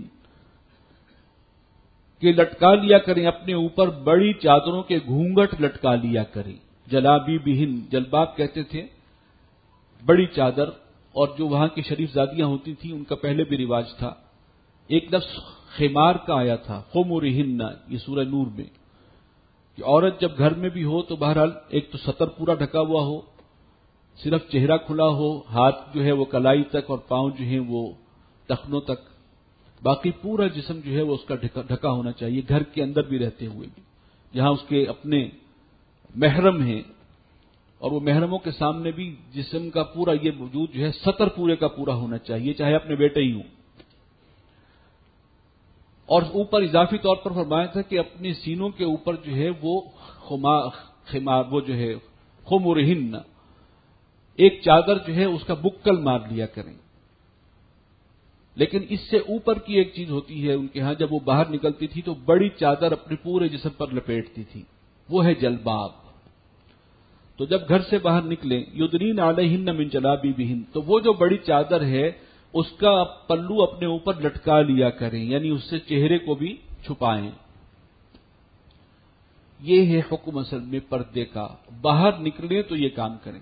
کہ لٹکا لیا کریں اپنے اوپر بڑی چادروں کے گھونگھٹ لٹکا لیا کریں۔ جلابیبہن، جلباب کہتے تھے بڑی چادر، اور جو وہاں کی شریف زادیاں ہوتی تھیں ان کا پہلے بھی رواج تھا۔ ایک لفظ خمار کا آیا تھا، خمرہن، یہ سورہ نور میں، کہ عورت جب گھر میں بھی ہو تو بہرحال ایک تو سطر پورا ڈھکا ہوا ہو، صرف چہرہ کھلا ہو، ہاتھ جو ہے وہ کلائی تک اور پاؤں جو ہیں وہ ٹخنوں تک، باقی پورا جسم جو ہے وہ اس کا ڈھکا ہونا چاہیے، گھر کے اندر بھی رہتے ہوئے بھی، جہاں اس کے اپنے محرم ہیں اور وہ محرموں کے سامنے بھی جسم کا پورا یہ وجود جو ہے سطر پورے کا پورا ہونا چاہیے، چاہے اپنے بیٹے ہی ہوں۔ اور اوپر اضافی طور پر فرمایا تھا کہ اپنے سینوں کے اوپر جو ہے وہ خمار، وہ جو ہے خمرہن، ایک چادر جو ہے اس کا بکل مار لیا کریں۔ لیکن اس سے اوپر کی ایک چیز ہوتی ہے ان کے ہاں، جب وہ باہر نکلتی تھی تو بڑی چادر اپنے پورے جسم پر لپیٹتی تھی، وہ ہے جلباب۔ تو جب گھر سے باہر نکلیں، یدنین علیہن من جلابیبہن، تو وہ جو بڑی چادر ہے اس کا پلو اپنے اوپر لٹکا لیا کریں، یعنی اس سے چہرے کو بھی چھپائیں۔ یہ ہے حکم اصل میں پردے کا، باہر نکلیں تو یہ کام کریں۔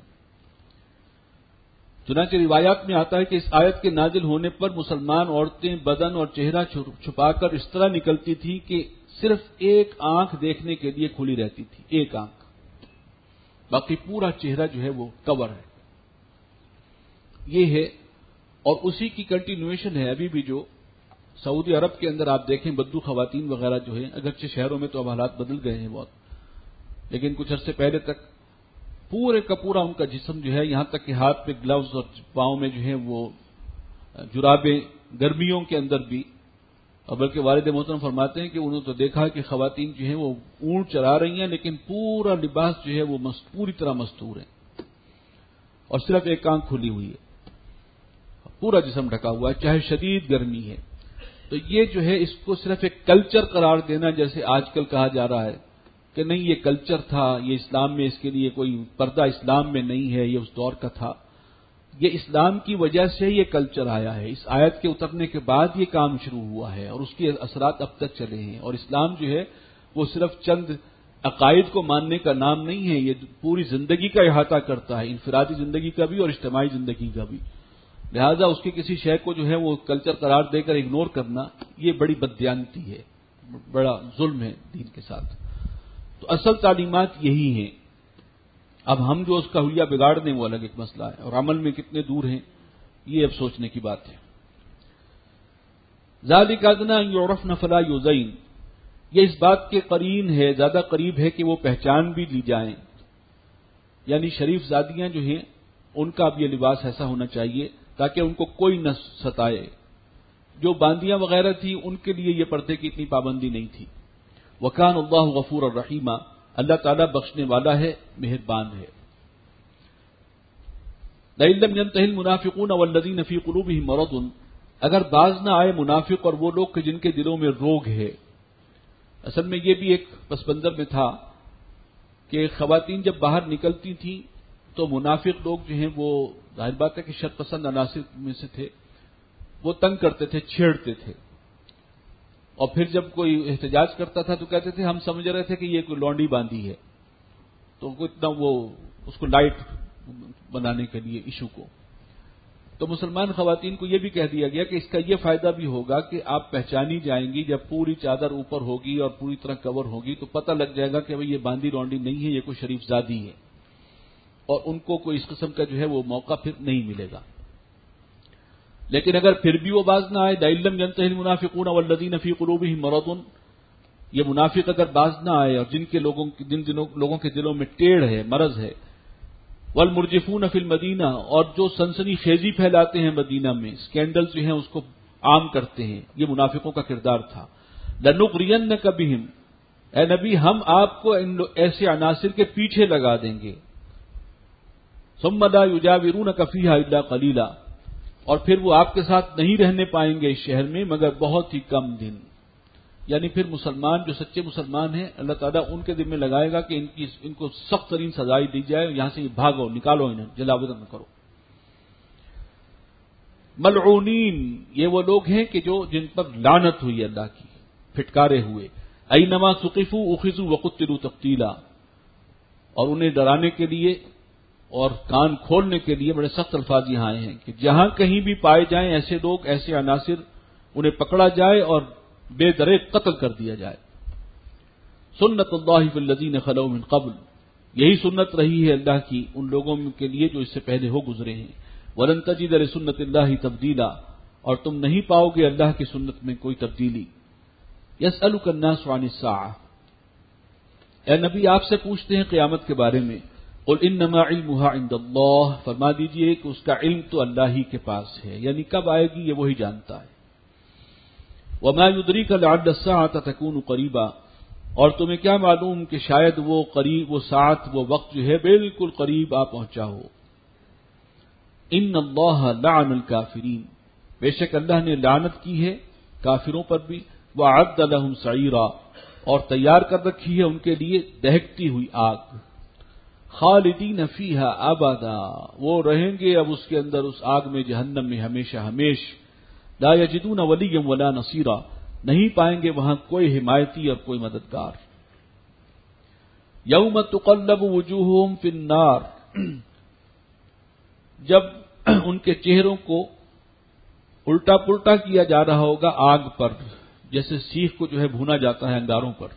چنانچہ روایات میں آتا ہے کہ اس آیت کے نازل ہونے پر مسلمان عورتیں بدن اور چہرہ چھپا کر اس طرح نکلتی تھی کہ صرف ایک آنکھ دیکھنے کے لیے کھلی رہتی تھی، ایک آنکھ، باقی پورا چہرہ جو ہے وہ کور ہے۔ یہ ہے، اور اسی کی کنٹینیویشن ہے ابھی بھی، جو سعودی عرب کے اندر آپ دیکھیں بدو خواتین وغیرہ جو ہیں، اگرچہ شہروں میں تو اب حالات بدل گئے ہیں بہت، لیکن کچھ عرصے پہلے تک پورے کا پورا ان کا جسم جو ہے، یہاں تک کہ ہاتھ پہ گلوز اور پاؤں میں جو ہے وہ جرابیں، گرمیوں کے اندر بھی، اور بلکہ والد محترم فرماتے ہیں کہ انہوں نے تو دیکھا کہ خواتین جو ہیں وہ اونٹ چلا رہی ہیں لیکن پورا لباس جو ہے وہ پوری طرح مستور ہے، اور صرف ایک آنکھ کھلی ہوئی ہے، پورا جسم ڈھکا ہوا ہے، چاہے شدید گرمی ہے۔ تو یہ جو ہے اس کو صرف ایک کلچر قرار دینا، جیسے آج کل کہا جا رہا ہے کہ نہیں یہ کلچر تھا، یہ اسلام میں اس کے لیے کوئی پردہ اسلام میں نہیں ہے، یہ اس دور کا تھا، یہ اسلام کی وجہ سے یہ کلچر آیا ہے۔ اس آیت کے اترنے کے بعد یہ کام شروع ہوا ہے اور اس کے اثرات اب تک چلے ہیں، اور اسلام جو ہے وہ صرف چند عقائد کو ماننے کا نام نہیں ہے، یہ پوری زندگی کا احاطہ کرتا ہے، انفرادی زندگی کا بھی اور اجتماعی زندگی کا بھی۔ لہذا اس کی کسی شے کو جو ہے وہ کلچر قرار دے کر اگنور کرنا یہ بڑی بددیانتی ہے، بڑا ظلم ہے دین کے ساتھ۔ تو اصل تعلیمات یہی ہیں۔ اب ہم جو اس کا حلیہ بگاڑ دیں وہ الگ ایک مسئلہ ہے، اور عمل میں کتنے دور ہیں یہ اب سوچنے کی بات ہے۔ ذالک ادنی ان یعرفن فلا یؤذین، یہ اس بات کے قرین ہے، زیادہ قریب ہے کہ وہ پہچان بھی لی جائیں، یعنی شریف زادیاں جو ہیں ان کا اب یہ لباس ایسا ہونا چاہیے تاکہ ان کو کوئی نہ ستائے۔ جو باندیاں وغیرہ تھی ان کے لیے یہ پردے کی اتنی پابندی نہیں تھی۔ وکان اللہ غفور الرحیم، اللہ تعالیٰ بخشنے والا ہے، مہربان ہے۔ لئن لم ينتهِ المنافقون والذین فی قلوبهم مرض، اگر باز نہ آئے منافق اور وہ لوگ کہ جن کے دلوں میں روگ ہے۔ اصل میں یہ بھی ایک پس منظر میں تھا کہ خواتین جب باہر نکلتی تھیں تو منافق لوگ جو ہیں وہ ظاہر بات ہے کہ شر پسند عناصر میں سے تھے، وہ تنگ کرتے تھے، چھیڑتے تھے، اور پھر جب کوئی احتجاج کرتا تھا تو کہتے تھے ہم سمجھ رہے تھے کہ یہ کوئی لونڈی باندھی ہے، تو اتنا وہ اس کو لائٹ بنانے کے لیے ایشو کو۔ تو مسلمان خواتین کو یہ بھی کہہ دیا گیا کہ اس کا یہ فائدہ بھی ہوگا کہ آپ پہچانی جائیں گی، جب پوری چادر اوپر ہوگی اور پوری طرح کور ہوگی تو پتہ لگ جائے گا کہ بھئی یہ باندھی لونڈی نہیں ہے، یہ کوئی شریف زادی ہے، اور ان کو کوئی اس قسم کا جو ہے وہ موقع پھر نہیں ملے گا۔ لیکن اگر پھر بھی وہ باز نہ آئے، لئن لم ينتهِ المنافقون والذین فی قلوبهم مرض، یہ منافق اگر باز نہ آئے اور جن کے لوگوں جن لوگوں کے دلوں میں ٹیڑھ ہے، مرض ہے، والمرجفون فی المدینہ، اور جو سنسنی خیزی پھیلاتے ہیں مدینہ میں، اسکینڈل جو ہیں اس کو عام کرتے ہیں، یہ منافقوں کا کردار تھا۔ لنغرینک بہم، اے نبی ہم آپ کو ان ایسے عناصر کے پیچھے لگا دیں گے۔ ثم لا یجاورونک فیہا الا قلیلا، اور پھر وہ آپ کے ساتھ نہیں رہنے پائیں گے اس شہر میں مگر بہت ہی کم دن۔ یعنی پھر مسلمان جو سچے مسلمان ہیں اللہ تعالیٰ ان کے ذمہ لگائے گا کہ ان کی ان کو سخت ترین سزائیں دی جائے، یہاں سے بھاگو، نکالو انہیں، جلاوطن کرو۔ ملعونین، یہ وہ لوگ ہیں کہ جو جن پر لعنت ہوئی اللہ کی، پھٹکارے ہوئے۔ اینما ثقفوا اخذوا وقتلوا تقتیلا، اور انہیں ڈرانے کے لیے اور کان کھولنے کے لیے بڑے سخت الفاظ یہاں آئے ہیں کہ جہاں کہیں بھی پائے جائیں ایسے لوگ، ایسے عناصر، انہیں پکڑا جائے اور بے دریغ قتل کر دیا جائے۔ سنت اللہ فی الذین خلو من قبل، یہی سنت رہی ہے اللہ کی ان لوگوں کے لیے جو اس سے پہلے ہو گزرے ہیں۔ ولن تجد لسنت اللہ تبدیلا، اور تم نہیں پاؤ گے اللہ کی سنت میں کوئی تبدیلی۔ یسألک الناس عن الساعہ، اے نبی آپ سے پوچھتے ہیں قیامت کے بارے میں۔ قل انما علمها عند اللہ، فرما دیجئے کہ اس کا علم تو اللہ ہی کے پاس ہے، یعنی کب آئے گی یہ وہی جانتا ہے۔ وما يدريك لعل الساعة تكون قريبا، اور تمہیں کیا معلوم کہ شاید وہ قریب، وہ ساعت، وہ وقت جو ہے بالکل قریب آ پہنچا ہو۔ ان اللہ لعن الکافرین، بے شک اللہ نے لعنت کی ہے کافروں پر بھی، وأعد لهم سعیرا، اور تیار کر رکھی ہے ان کے لیے دہکتی ہوئی آگ۔ خالدین فیہا ابدا، وہ رہیں گے اب اس کے اندر، اس آگ میں، جہنم میں، ہمیشہ ہمیش۔ لا یجدون ولیا ولا نصیرا، نہیں پائیں گے وہاں کوئی حمایتی اور کوئی مددگار۔ یوم تقلب وجوہہم فی النار، جب ان کے چہروں کو الٹا پلٹا کیا جا رہا ہوگا آگ پر، جیسے سیخ کو جو ہے بھونا جاتا ہے انگاروں پر۔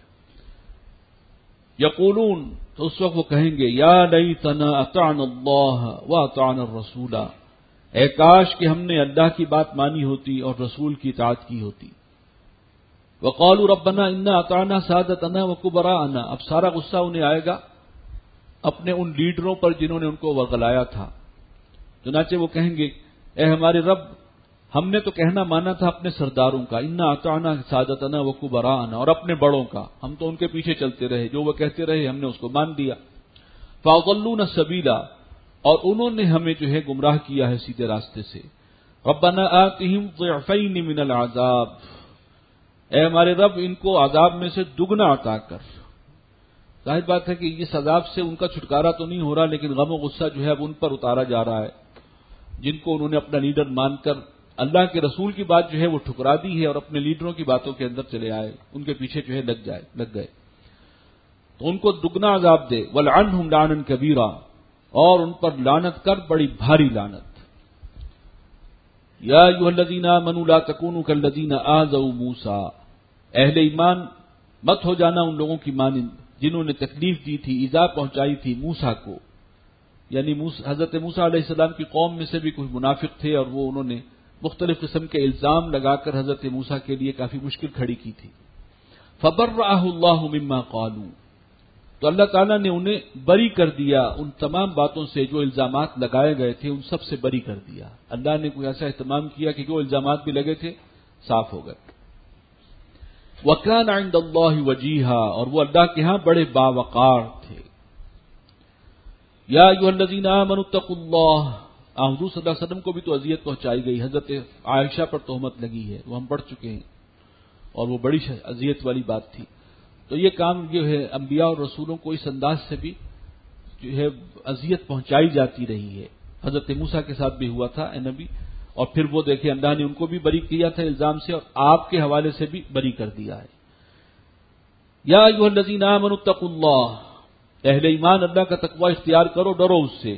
یقولون، تو اس وقت وہ کہیں گے یا لیتنا اطعنا اللہ واطعنا الرسول، اے کاش کہ ہم نے اللہ کی بات مانی ہوتی اور رسول کی اطاعت کی ہوتی۔ وقالوا ربنا انا اطعنا سادتنا وکبراءنا، اب سارا غصہ انہیں آئے گا اپنے ان لیڈروں پر جنہوں نے ان کو ورغلایا تھا۔ چنانچہ وہ کہیں گے اے ہمارے رب، ہم نے تو کہنا مانا تھا اپنے سرداروں کا، انا اطعنا سادتنا وکبراءنا، اور اپنے بڑوں کا، ہم تو ان کے پیچھے چلتے رہے، جو وہ کہتے رہے ہم نے اس کو مان دیا۔ فاضلونا السبیلا، اور انہوں نے ہمیں جو ہے گمراہ کیا ہے سیدھے راستے سے۔ ربنا آتہم ضعفین من العذاب، اے ہمارے رب ان کو عذاب میں سے دگنا عطا کر۔ ظاہر بات ہے کہ اس عذاب سے ان کا چھٹکارا تو نہیں ہو رہا، لیکن غم و غصہ جو ہے اب ان پر اتارا جا رہا ہے، جن کو انہوں نے اپنا لیڈر مان کر اللہ کے رسول کی بات جو ہے وہ ٹھکرا دی ہے اور اپنے لیڈروں کی باتوں کے اندر چلے آئے، ان کے پیچھے جو ہے لگ جائے لگ گئے تو ان کو دگنا عذاب دے۔ ولعنہم لعنا کبیرا، اور ان پر لعنت کر بڑی بھاری لعنت۔ یا ایھا الذین آمنوا لا تکونوا کالذین آذوا موسیٰ، اہل ایمان مت ہو جانا ان لوگوں کی مانند جنہوں نے تکلیف دی تھی، ایذا پہنچائی تھی موسیٰ کو، یعنی حضرت موسیٰ علیہ السلام کی قوم میں سے بھی کچھ منافق تھے اور وہ انہوں نے مختلف قسم کے الزام لگا کر حضرت موسیٰ کے لیے کافی مشکل کھڑی کی تھی۔ فبرأہ اللہ مما قالوا، تو اللہ تعالیٰ نے انہیں بری کر دیا ان تمام باتوں سے جو الزامات لگائے گئے تھے، ان سب سے بری کر دیا۔ اللہ نے کوئی ایسا اہتمام کیا کہ جو الزامات بھی لگے تھے صاف ہو گئے۔ وَكَانَ عِندَ اللَّهِ وَجِيهًا، اور وہ اللہ کے ہاں بڑے باوقار تھے۔ یا ایھا الذین آمنوا اتقوا اللہ، حضور صلی اللہ علیہ وسلم کو بھی تو اذیت پہنچائی گئی، حضرت عائشہ پر تہمت لگی ہے، وہ ہم پڑھ چکے ہیں، اور وہ بڑی اذیت والی بات تھی۔ تو یہ کام جو ہے انبیاء اور رسولوں کو اس انداز سے بھی جو ہے اذیت پہنچائی جاتی رہی ہے۔ حضرت موسیٰ کے ساتھ بھی ہوا تھا اے نبی، اور پھر وہ دیکھیں اللہ نے ان کو بھی بری کیا تھا الزام سے، اور آپ کے حوالے سے بھی بری کر دیا ہے۔ یا ایھا الذین آمنوا اتقوا اللہ، اہل ایمان اللہ کا تقوی اختیار کرو، ڈرو اس سے،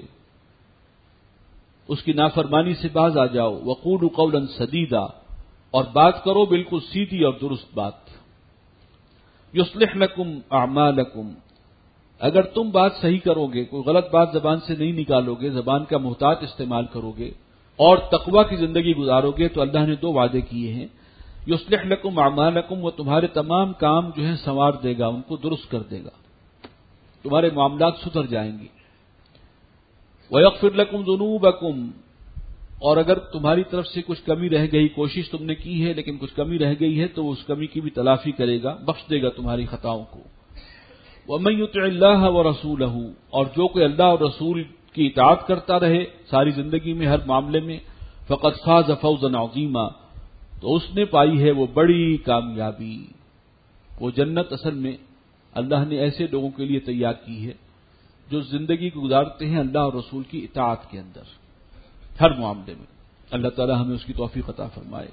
اس کی نافرمانی سے باز آ جاؤ۔ وقولوا قولا سدیدا، اور بات کرو بالکل سیدھی اور درست بات۔ یصلح لکم اعمالکم، اگر تم بات صحیح کرو گے، کوئی غلط بات زبان سے نہیں نکالو گے، زبان کا محتاط استعمال کرو گے اور تقوی کی زندگی گزارو گے، تو اللہ نے دو وعدے کیے ہیں۔ یصلح لکم اعمالکم، وہ تمہارے تمام کام جو ہیں سنوار دے گا، ان کو درست کر دے گا، تمہارے معاملات سدھر جائیں گے۔ وَيَغْفِرْ لَكُمْ ذُنُوبَكُمْ، اور اگر تمہاری طرف سے کچھ کمی رہ گئی، کوشش تم نے کی ہے لیکن کچھ کمی رہ گئی ہے، تو اس کمی کی بھی تلافی کرے گا، بخش دے گا تمہاری خطاؤں کو۔ وَمَن يُطِعِ اللَّهَ وَرَسُولَهُ، اور جو کوئی اللہ اور رسول کی اطاعت کرتا رہے ساری زندگی میں ہر معاملے میں، فَقَدْ فَازَ فَوْزًا عَظِيمًا، تو اس نے پائی ہے وہ بڑی کامیابی۔ وہ جنت اصل میں اللہ نے ایسے لوگوں کے لیے تیار کی ہے جو زندگی کو گزارتے ہیں اللہ اور رسول کی اطاعت کے اندر ہر معاملے میں۔ اللہ تعالی ہمیں اس کی توفیق عطا فرمائے۔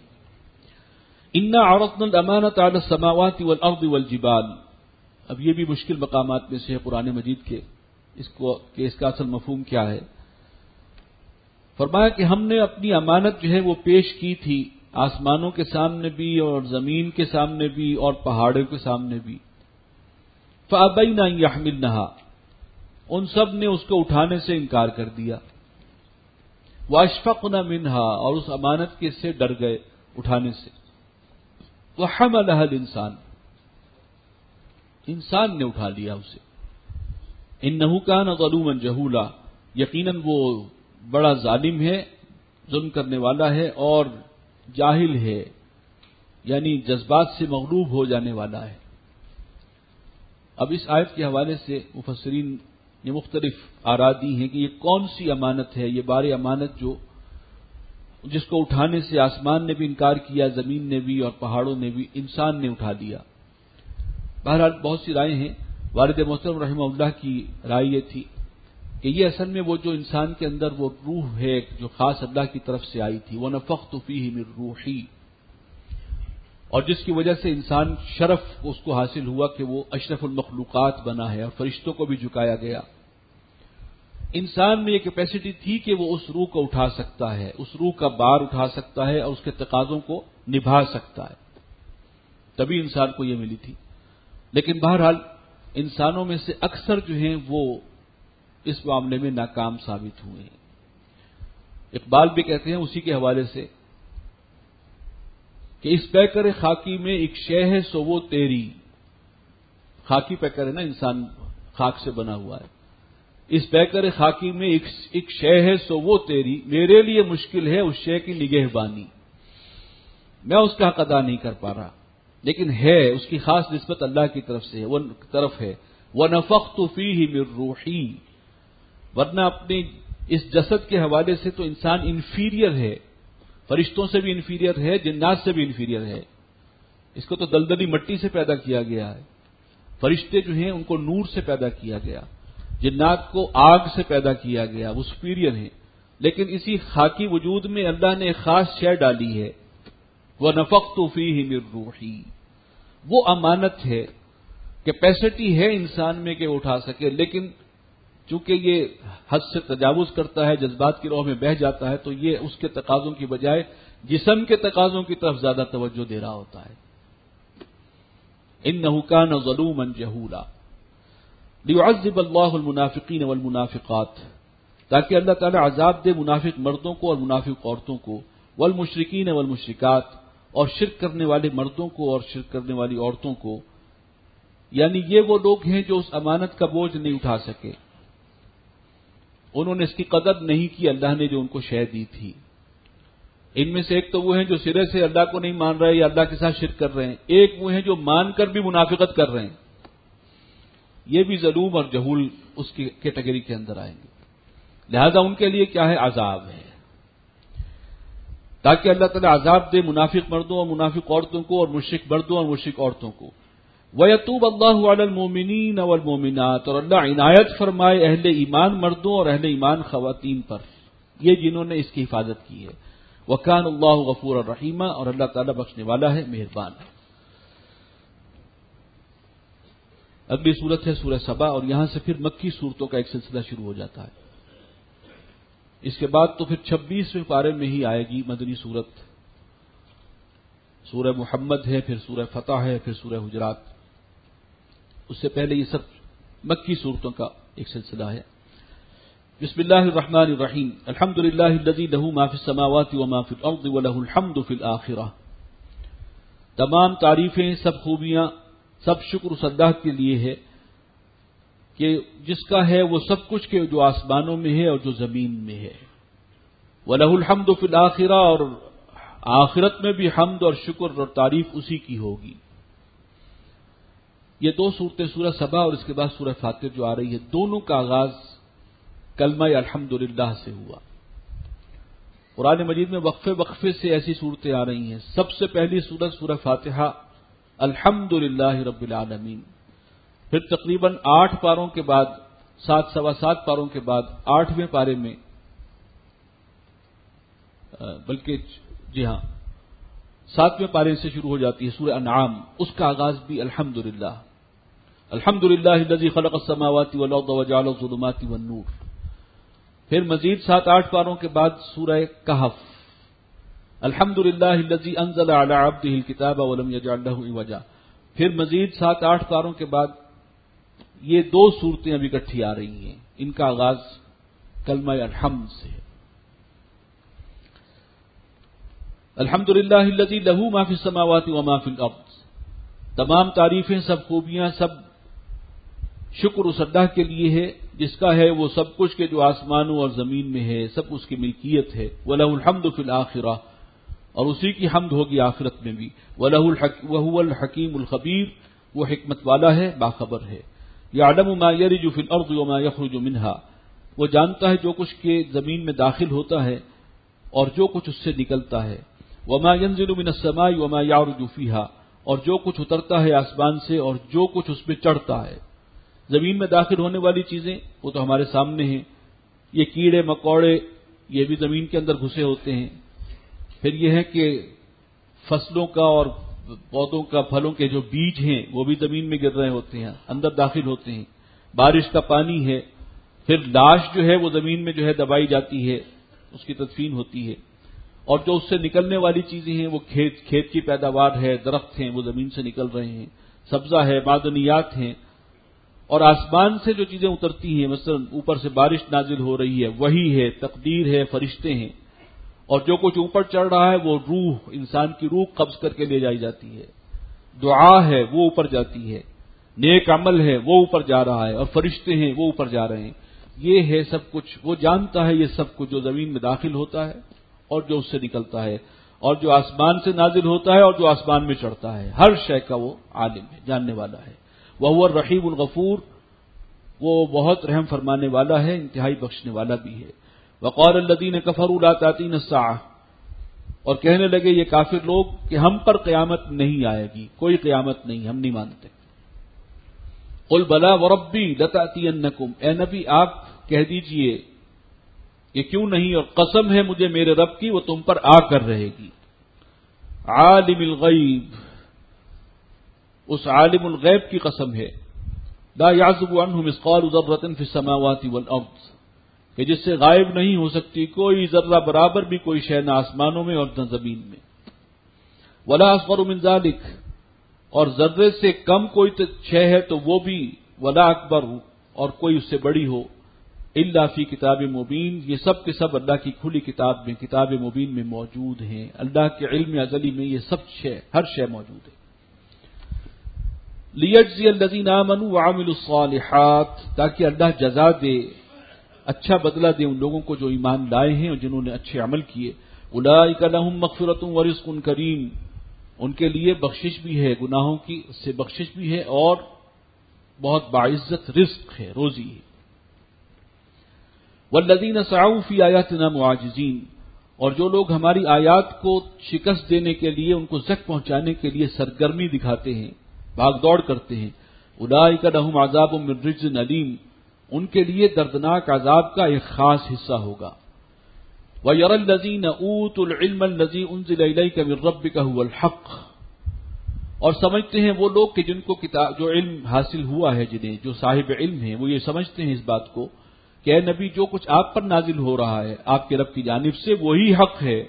انا عرضنا الامانۃ علی السماوات والارض والجبال، اب یہ بھی مشکل مقامات میں سے ہے قرآن مجید کے، اس کو کہ اس کا اصل مفہوم کیا ہے۔ فرمایا کہ ہم نے اپنی امانت جو ہے وہ پیش کی تھی آسمانوں کے سامنے بھی اور زمین کے سامنے بھی اور پہاڑوں کے سامنے بھی۔ فابین ان یحملنها، ان سب نے اس کو اٹھانے سے انکار کر دیا۔ واشفقن منها، اور اس امانت کے سے ڈر گئے اٹھانے سے۔ وحملها الانسان، انسان نے اٹھا لیا اسے۔ انه كان ظلوما جهولا، یقیناً وہ بڑا ظالم ہے، ظلم کرنے والا ہے اور جاہل ہے، یعنی جذبات سے مغلوب ہو جانے والا ہے۔ اب اس آیت کے حوالے سے مفسرین نے مختلف آراء دی ہیں کہ یہ کون سی امانت ہے، یہ بار امانت جو جس کو اٹھانے سے آسمان نے بھی انکار کیا، زمین نے بھی اور پہاڑوں نے بھی، انسان نے اٹھا لیا۔ بہرحال بہت سی رائے ہیں، والد محترم رحمہ اللہ کی رائے یہ تھی کہ یہ اصل میں وہ جو انسان کے اندر وہ روح ہے جو خاص اللہ کی طرف سے آئی تھی، وَنَفَخْتُ فِيهِ مِن رُوحِي، اور جس کی وجہ سے انسان شرف اس کو حاصل ہوا کہ وہ اشرف المخلوقات بنا ہے اور فرشتوں کو بھی جھکایا گیا۔ انسان میں یہ کیپیسٹی تھی کہ وہ اس روح کو اٹھا سکتا ہے، اس روح کا بار اٹھا سکتا ہے اور اس کے تقاضوں کو نبھا سکتا ہے، تبھی انسان کو یہ ملی تھی۔ لیکن بہرحال انسانوں میں سے اکثر جو ہیں وہ اس معاملے میں ناکام ثابت ہوئے ہیں۔ اقبال بھی کہتے ہیں اسی کے حوالے سے کہ اس پیکر خاکی میں ایک شے ہے سو وہ تیری، خاکی پیکر ہے نا، انسان خاک سے بنا ہوا ہے۔ اس پیکر خاکی میں ایک ایک شے ہے سو وہ تیری، میرے لیے مشکل ہے اس شے کی نگہبانی، میں اس کا حق ادا نہیں کر پا رہا، لیکن ہے اس کی خاص نسبت اللہ کی طرف سے ہے، وہ طرف ہے۔ وَنَفَخْتُ فِيهِ مِن رُوحِي، ورنہ اپنے اس جسد کے حوالے سے تو انسان انفیریئر ہے، فرشتوں سے بھی انفیریئر ہے، جنات سے بھی انفیریئر ہے۔ اس کو تو دلدلی مٹی سے پیدا کیا گیا ہے، فرشتے جو ہیں ان کو نور سے پیدا کیا گیا، جنات کو آگ سے پیدا کیا گیا، وہ سپیریئر ہیں۔ لیکن اسی خاکی وجود میں اللہ نے ایک خاص شے ڈالی ہے، وَنَفَخْتُ فِيهِ مِن رُوحِي، وہ امانت ہے، کیپیسٹی ہے انسان میں کہ اٹھا سکے، لیکن چونکہ یہ حد سے تجاوز کرتا ہے، جذبات کی راہ میں بہہ جاتا ہے، تو یہ اس کے تقاضوں کی بجائے جسم کے تقاضوں کی طرف زیادہ توجہ دے رہا ہوتا ہے۔ انہ کان ظلوما جہولا لیعذب اللہ المنافقین والمنافقات، تاکہ اللہ تعالی عذاب دے منافق مردوں کو اور منافق عورتوں کو، والمشرکین والمشرکات، اور شرک کرنے والے مردوں کو اور شرک کرنے والی عورتوں کو، یعنی یہ وہ لوگ ہیں جو اس امانت کا بوجھ نہیں اٹھا سکے، انہوں نے اس کی قدر نہیں کی اللہ نے جو ان کو شے دی تھی۔ ان میں سے ایک تو وہ ہیں جو سرے سے اللہ کو نہیں مان رہے یا اللہ کے ساتھ شرک کر رہے ہیں، ایک وہ ہیں جو مان کر بھی منافقت کر رہے ہیں، یہ بھی ظلوم اور جہول اس کی کیٹیگری کے اندر آئیں گے۔ لہذا ان کے لیے کیا ہے؟ عذاب ہے، تاکہ اللہ تعالیٰ عذاب دے منافق مردوں اور منافق عورتوں کو اور مشرک مردوں اور مشرک عورتوں کو۔ وَيَتُوبَ اللَّهُ عَلَى الْمُؤْمِنِينَ وَالْمُؤْمِنَاتِ، اور اللہ عنایت فرمائے اہل ایمان مردوں اور اہل ایمان خواتین پر، یہ جنہوں نے اس کی حفاظت کی ہے۔ وَكَانَ اللَّهُ غَفُورًا رَحِيمًا، اور اللہ تعالیٰ بخشنے والا ہے، مہربان ہے۔ اگلی صورت ہے سورہ سبا، اور یہاں سے پھر مکی صورتوں کا ایک سلسلہ شروع ہو جاتا ہے۔ اس کے بعد تو پھر چھبیسویں پارے میں ہی آئے گی مدنی صورت، سورہ محمد ہے، پھر سورہ فتح ہے، پھر سورہ حجرات، اس سے پہلے یہ سب مکی صورتوں کا ایک سلسلہ ہے۔ بسم اللہ الرحمن الرحیم، الحمد للہ الذی لہ ما فی السماوات وما فی الارض ولہ الحمد فی الآخرہ، تمام تعریفیں، سب خوبیاں، سب شکر اس اللہ کے لیے ہے کہ جس کا ہے وہ سب کچھ کے جو آسمانوں میں ہے اور جو زمین میں ہے۔ وَلَهُ الْحَمْدُ فِي الْآخِرَةِ، اور آخرت میں بھی حمد اور شکر اور تعریف اسی کی ہوگی۔ یہ دو صورتیں، سورہ سبا اور اس کے بعد سورہ فاتر جو آ رہی ہے، دونوں کا آغاز کلمہ الحمدللہ سے ہوا۔ قرآن مجید میں وقفے وقفے سے ایسی صورتیں آ رہی ہیں۔ سب سے پہلی سورت سورہ فاتحہ، الحمدللہ رب العالمین، پھر تقریباً آٹھ پاروں کے بعد، سات سوا سات پاروں کے بعد آٹھویں پارے میں، بلکہ جی ہاں ساتویں پارے سے شروع ہو جاتی ہے سورہ انعام، اس کا آغاز بھی الحمدللہ، الحمدللہ الذی خلق السماوات والارض وجعل الظلمات والنور۔ پھر مزید سات آٹھ پاروں کے بعد سورہ کہف، الحمدللہ الذی انزل علی عبدہ الکتاب ولم یجعل لہ عوجا۔ پھر مزید سات آٹھ پاروں کے بعد یہ دو صورتیں ابھی اکٹھی آ رہی ہیں، ان کا آغاز کلمہ الحمد سے ہے۔ الحمدللہ الذی لہ ما فی السماوات وما فی الارض، تمام تعریفیں، سب خوبیاں، سب شکر اس اللہ کے لیے ہے جس کا ہے وہ سب کچھ کے جو آسمانوں اور زمین میں ہے، سب اس کی ملکیت ہے۔ وَلَهُ الْحَمْدُ فِي الْآخِرَةِ، اور اسی کی حمد ہوگی آخرت میں بھی۔ وَلَهُ الْحَكِيمُ وَهُوَ الْحَكِيمُ الْخَبِيرُ، وہ حکمت والا ہے، باخبر ہے۔ يَعْلَمُ مَا يَلِجُ فِي الْأَرْضِ وَمَا يَخْرُجُ مِنْهَا، وہ جانتا ہے جو کچھ کے زمین میں داخل ہوتا ہے اور جو کچھ اس سے نکلتا ہے۔ وَمَا يَنزِلُ مِنَ السَّمَاءِ وَمَا يَعْرُجُ فِيهَا، اور جو کچھ اترتا ہے آسمان سے اور جو کچھ اس میں چڑھتا ہے۔ زمین میں داخل ہونے والی چیزیں وہ تو ہمارے سامنے ہیں، یہ کیڑے مکوڑے یہ بھی زمین کے اندر گھسے ہوتے ہیں۔ پھر یہ ہے کہ فصلوں کا اور پودوں کا، پھلوں کے جو بیج ہیں وہ بھی زمین میں گر رہے ہوتے ہیں، اندر داخل ہوتے ہیں۔ بارش کا پانی ہے، پھر لاش جو ہے وہ زمین میں جو ہے دبائی جاتی ہے، اس کی تدفین ہوتی ہے، اور جو اس سے نکلنے والی چیزیں ہیں وہ کھیت کھیت کی پیداوار ہے، درخت ہیں وہ زمین سے نکل رہے ہیں، سبزہ ہے، معدنیات ہیں، اور آسمان سے جو چیزیں اترتی ہیں، مثلا اوپر سے بارش نازل ہو رہی ہے، وہی ہے، تقدیر ہے، فرشتے ہیں، اور جو کچھ اوپر چڑھ رہا ہے وہ روح، انسان کی روح قبض کر کے لے جائی جاتی ہے، دعا ہے وہ اوپر جاتی ہے، نیک عمل ہے وہ اوپر جا رہا ہے، اور فرشتے ہیں وہ اوپر جا رہے ہیں۔ یہ ہے سب کچھ، وہ جانتا ہے یہ سب کچھ جو زمین میں داخل ہوتا ہے اور جو اس سے نکلتا ہے، اور جو آسمان سے نازل ہوتا ہے اور جو آسمان میں چڑھتا ہے، ہر شے کا وہ عالم ہے، جاننے والا ہے۔ وَهُوَ الرَّحِيمُ الْغَفُورُ، وہ بہت رحم فرمانے والا ہے، انتہائی بخشنے والا بھی ہے۔ وَقَالَ الَّذِينَ كَفَرُوا لَا تَأْتِينَا السَّاعَةُ، اور کہنے لگے یہ کافر لوگ کہ ہم پر قیامت نہیں آئے گی، کوئی قیامت نہیں، ہم نہیں مانتے۔ قُلْ بَلَىٰ وَرَبِّي لَتَأْتِيَنَّكُمْ، اے نبی آپ کہہ دیجئے کہ کیوں نہیں، اور قسم ہے مجھے میرے رب کی وہ تم پر آ کر رہے گی۔ عالم الغیب، اس عالم الغیب کی قسم ہے، لا يعزب عنه مثقال ذرة في السماوات والارض، کہ جس سے غائب نہیں ہو سکتی کوئی ذرہ برابر بھی کوئی شے نہ آسمانوں میں اور نہ زمین میں. ولا اصغر من ذلك، اور ذرے سے کم کوئی شے ہے تو وہ بھی ولا اکبر، اور کوئی اس سے بڑی ہو، الا فی کتاب مبین، یہ سب کے سب اللہ کی کھلی کتاب میں، کتاب مبین میں موجود ہیں. اللہ کے علم ازلی میں یہ سب شے، ہر شے موجود ہے. لیجزی الذین آمنوا وعملوا الصالحات، تاکہ اللہ جزا دے، اچھا بدلہ دے ان لوگوں کو جو ایمان لائے ہیں اور جنہوں نے اچھے عمل کیے. اولئک لہم مغفرۃ ورزق کریم، ان کے لیے بخشش بھی ہے، گناہوں کی اس سے بخشش بھی ہے اور بہت باعزت رزق ہے، روزی ہے. والذین سعوا فی آیاتنا معاجزین، اور جو لوگ ہماری آیات کو شکست دینے کے لیے، ان کو زک پہنچانے کے لیے سرگرمی دکھاتے ہیں، بھاگ دوڑ کرتے ہیں. اولئک لہم عذاب من رجز علیم، ان کے لیے دردناک عذاب کا ایک خاص حصہ ہوگا. وَيَرَى الَّذِينَ أُوتُوا الْعِلْمَ الَّذِي أُنزِلَ إِلَيْكَ مِن رَّبِّكَ هُوَ الْحَقُّ، اور سمجھتے ہیں وہ لوگ کہ جن کو کتاب جو علم حاصل ہوا ہے، جنہیں جو صاحب علم ہیں، وہ یہ سمجھتے ہیں اس بات کو کہ اے نبی جو کچھ آپ پر نازل ہو رہا ہے آپ کے رب کی جانب سے وہی حق ہے.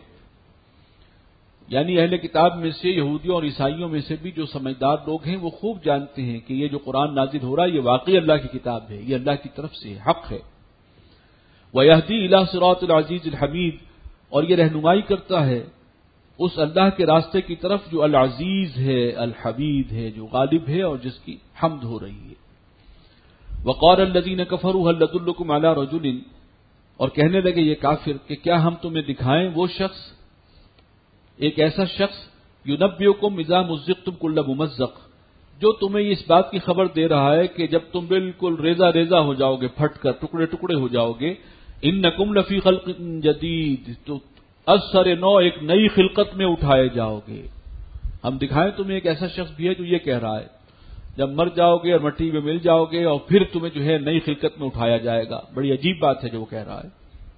یعنی اہل کتاب میں سے یہودیوں اور عیسائیوں میں سے بھی جو سمجھدار لوگ ہیں وہ خوب جانتے ہیں کہ یہ جو قرآن نازل ہو رہا ہے یہ واقعی اللہ کی کتاب ہے، یہ اللہ کی طرف سے حق ہے. وَيَهْدِي إِلَى صِرَاطِ الْعَزِيزِ الْحَمِيدِ، اور یہ رہنمائی کرتا ہے اس اللہ کے راستے کی طرف جو العزیز ہے، الحمید ہے، جو غالب ہے اور جس کی حمد ہو رہی ہے. وَقَالَ الَّذِينَ كَفَرُوا هَلْ أَدُلُّكُمْ عَلَى رَجُلٍ، اور کہنے لگے یہ کافر کہ کیا ہم تمہیں دکھائیں وہ شخص، ایک ایسا شخص یُنَبِّئُکُم اذا مُزِّقتُم کُلَّ مُمَزَّق، جو تمہیں اس بات کی خبر دے رہا ہے کہ جب تم بالکل ریزہ ریزہ ہو جاؤ گے، پھٹ کر ٹکڑے ٹکڑے ہو جاؤ گے، انکم لفی خلق جدید، تو از سر نو ایک نئی خلقت میں اٹھائے جاؤ گے. ہم دکھائیں تمہیں ایک ایسا شخص بھی ہے جو یہ کہہ رہا ہے جب مر جاؤ گے اور مٹی میں مل جاؤ گے اور پھر تمہیں جو ہے نئی خلقت میں اٹھایا جائے گا. بڑی عجیب بات ہے جو وہ کہہ رہا ہے.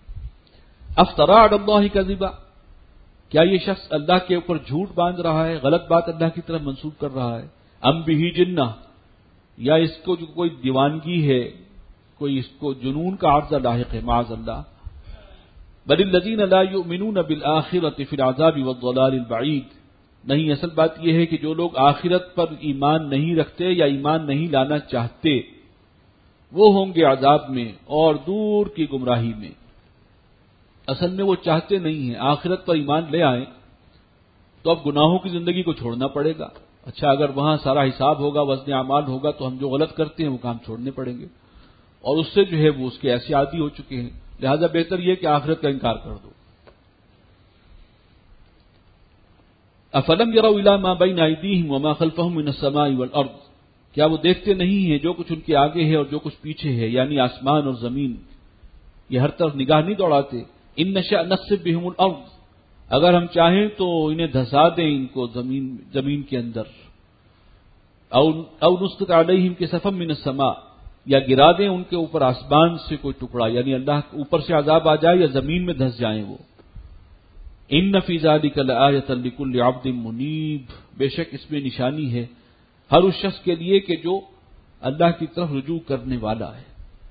افترا علی اللہ کذبا، کیا یہ شخص اللہ کے اوپر جھوٹ باندھ رہا ہے، غلط بات اللہ کی طرف منسوب کر رہا ہے. ام بہ جنہ، یا اس کو جو کوئی دیوانگی ہے، کوئی اس کو جنون کا عارضہ لاحق ہے، معاذ اللہ. بل الذین لا یؤمنون بالآخرۃ فی العذاب والضلال البعید، نہیں، اصل بات یہ ہے کہ جو لوگ آخرت پر ایمان نہیں رکھتے یا ایمان نہیں لانا چاہتے وہ ہوں گے عذاب میں اور دور کی گمراہی میں. اصل میں وہ چاہتے نہیں ہیں، آخرت پر ایمان لے آئیں تو اب گناہوں کی زندگی کو چھوڑنا پڑے گا. اچھا اگر وہاں سارا حساب ہوگا، وزن اعمال ہوگا، تو ہم جو غلط کرتے ہیں وہ کام چھوڑنے پڑیں گے، اور اس سے جو ہے وہ اس کے ایسے عادی ہو چکے ہیں. لہذا بہتر یہ کہ آخرت کا انکار کر دو. افلم یروا الی ما بین ایدیہم وما خلفہم من السماء والارض، کیا وہ دیکھتے نہیں ہیں جو کچھ ان کے آگے ہے اور جو کچھ پیچھے ہے، یعنی آسمان اور زمین، یہ ہر طرف نگاہ نہیں دوڑاتے. ان نشأ نخسف بہم الارض، اگر ہم چاہیں تو انہیں دھسا دیں ان کو زمین زمین کے اندر. او او نسقط علیہم کسفا من السماء، یا گرا دیں ان کے اوپر آسمان سے کوئی ٹکڑا، یعنی اللہ اوپر سے عذاب آ جائے یا زمین میں دھس جائیں وہ. ان فی ذلک لآیۃ لکل عبد منیب، بے شک اس میں نشانی ہے ہر اس شخص کے لیے کہ جو اللہ کی طرف رجوع کرنے والا ہے.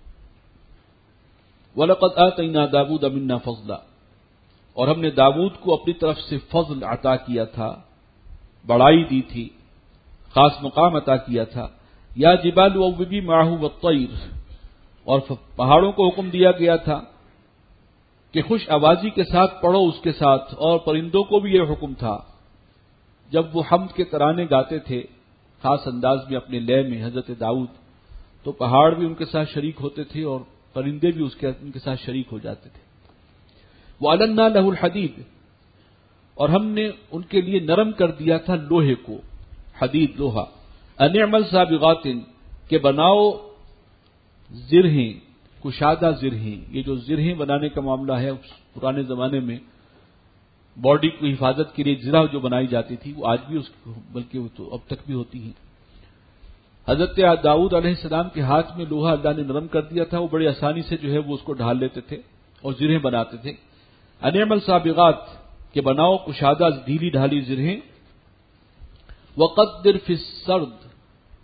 وَلَقَدْ آتَيْنَا دَاوُودَ مِنَّا فَضْلًا، اور ہم نے داؤد کو اپنی طرف سے فضل عطا کیا تھا، بڑائی دی تھی، خاص مقام عطا کیا تھا. یا جبال اوبی معه والطیر، اور پہاڑوں کو حکم دیا گیا تھا کہ خوش آوازی کے ساتھ پڑھو اس کے ساتھ، اور پرندوں کو بھی یہ حکم تھا. جب وہ حمد کے ترانے گاتے تھے خاص انداز میں اپنے لے میں حضرت داؤد، تو پہاڑ بھی ان کے ساتھ شریک ہوتے تھے اور پرندے بھی اس کے ان کے ساتھ شریک ہو جاتے تھے. وَأَلَنَّا لَهُ الْحَدِيدَ، اور ہم نے ان کے لیے نرم کر دیا تھا لوہے کو، حدید لوہا. أَنِ اعْمَلْ سَابِغَاتٍ، کہ بناؤ زرہیں، کشادہ زرہیں. یہ جو زرہیں بنانے کا معاملہ ہے پرانے زمانے میں باڈی کی حفاظت کے لیے زرہ جو بنائی جاتی تھی وہ آج بھی اس بلکہ وہ تو اب تک بھی ہوتی ہیں. حضرت داؤد علیہ السلام کے ہاتھ میں لوہا اللہ نے نرم کر دیا تھا، وہ بڑی آسانی سے جو ہے وہ اس کو ڈھال لیتے تھے اور زرہیں بناتے تھے. أَنِ اعْمَلْ سَابِغَاتٍ، کہ بناؤ کشادہ ڈھیلی ڈھالی زرہیں. وَقَدِّرْ فِي السَّرْدِ،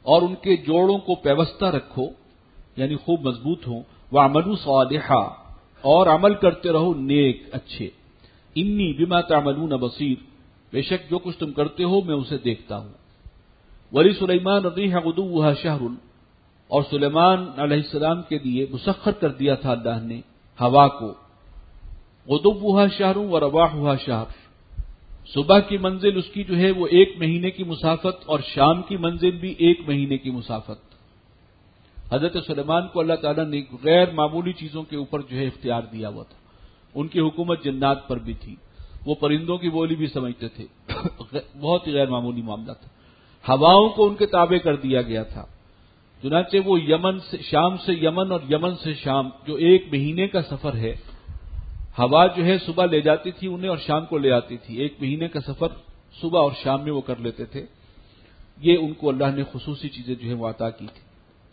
اور ان کے جوڑوں کو پیوستہ رکھو یعنی خوب مضبوط ہوں، وَاعْمَلُوا صَالِحًا اور عمل کرتے رہو نیک اچھے، انی بما تعملون بصیر بے شک جو کچھ تم کرتے ہو میں اسے دیکھتا ہوں۔ وَلِسُلَيْمَانَ الرِّيحَ غُدُوُّهَا شَهْرٌ اور سلیمان علیہ السلام کے لیے مسخر کر دیا تھا اللہ نے ہوا کو، غدوُّهَا شَهْرٌ وَرَوَاحُهَا شَهْرٌ، صبح کی منزل اس کی جو ہے وہ ایک مہینے کی مسافت اور شام کی منزل بھی ایک مہینے کی مسافت۔ حضرت سلیمان کو اللہ تعالیٰ نے غیر معمولی چیزوں کے اوپر جو ہے اختیار دیا ہوا تھا، ان کی حکومت جنات پر بھی تھی، وہ پرندوں کی بولی بھی سمجھتے تھے، بہت ہی غیر معمولی معاملہ تھا۔ ہواؤں کو ان کے تابع کر دیا گیا تھا، چنانچہ وہ یمن سے شام سے یمن اور یمن سے شام جو ایک مہینے کا سفر ہے، ہوا جو ہے صبح لے جاتی تھی انہیں اور شام کو لے آتی تھی، ایک مہینے کا سفر صبح اور شام میں وہ کر لیتے تھے۔ یہ ان کو اللہ نے خصوصی چیزیں جو ہے وہ عطا کی تھی۔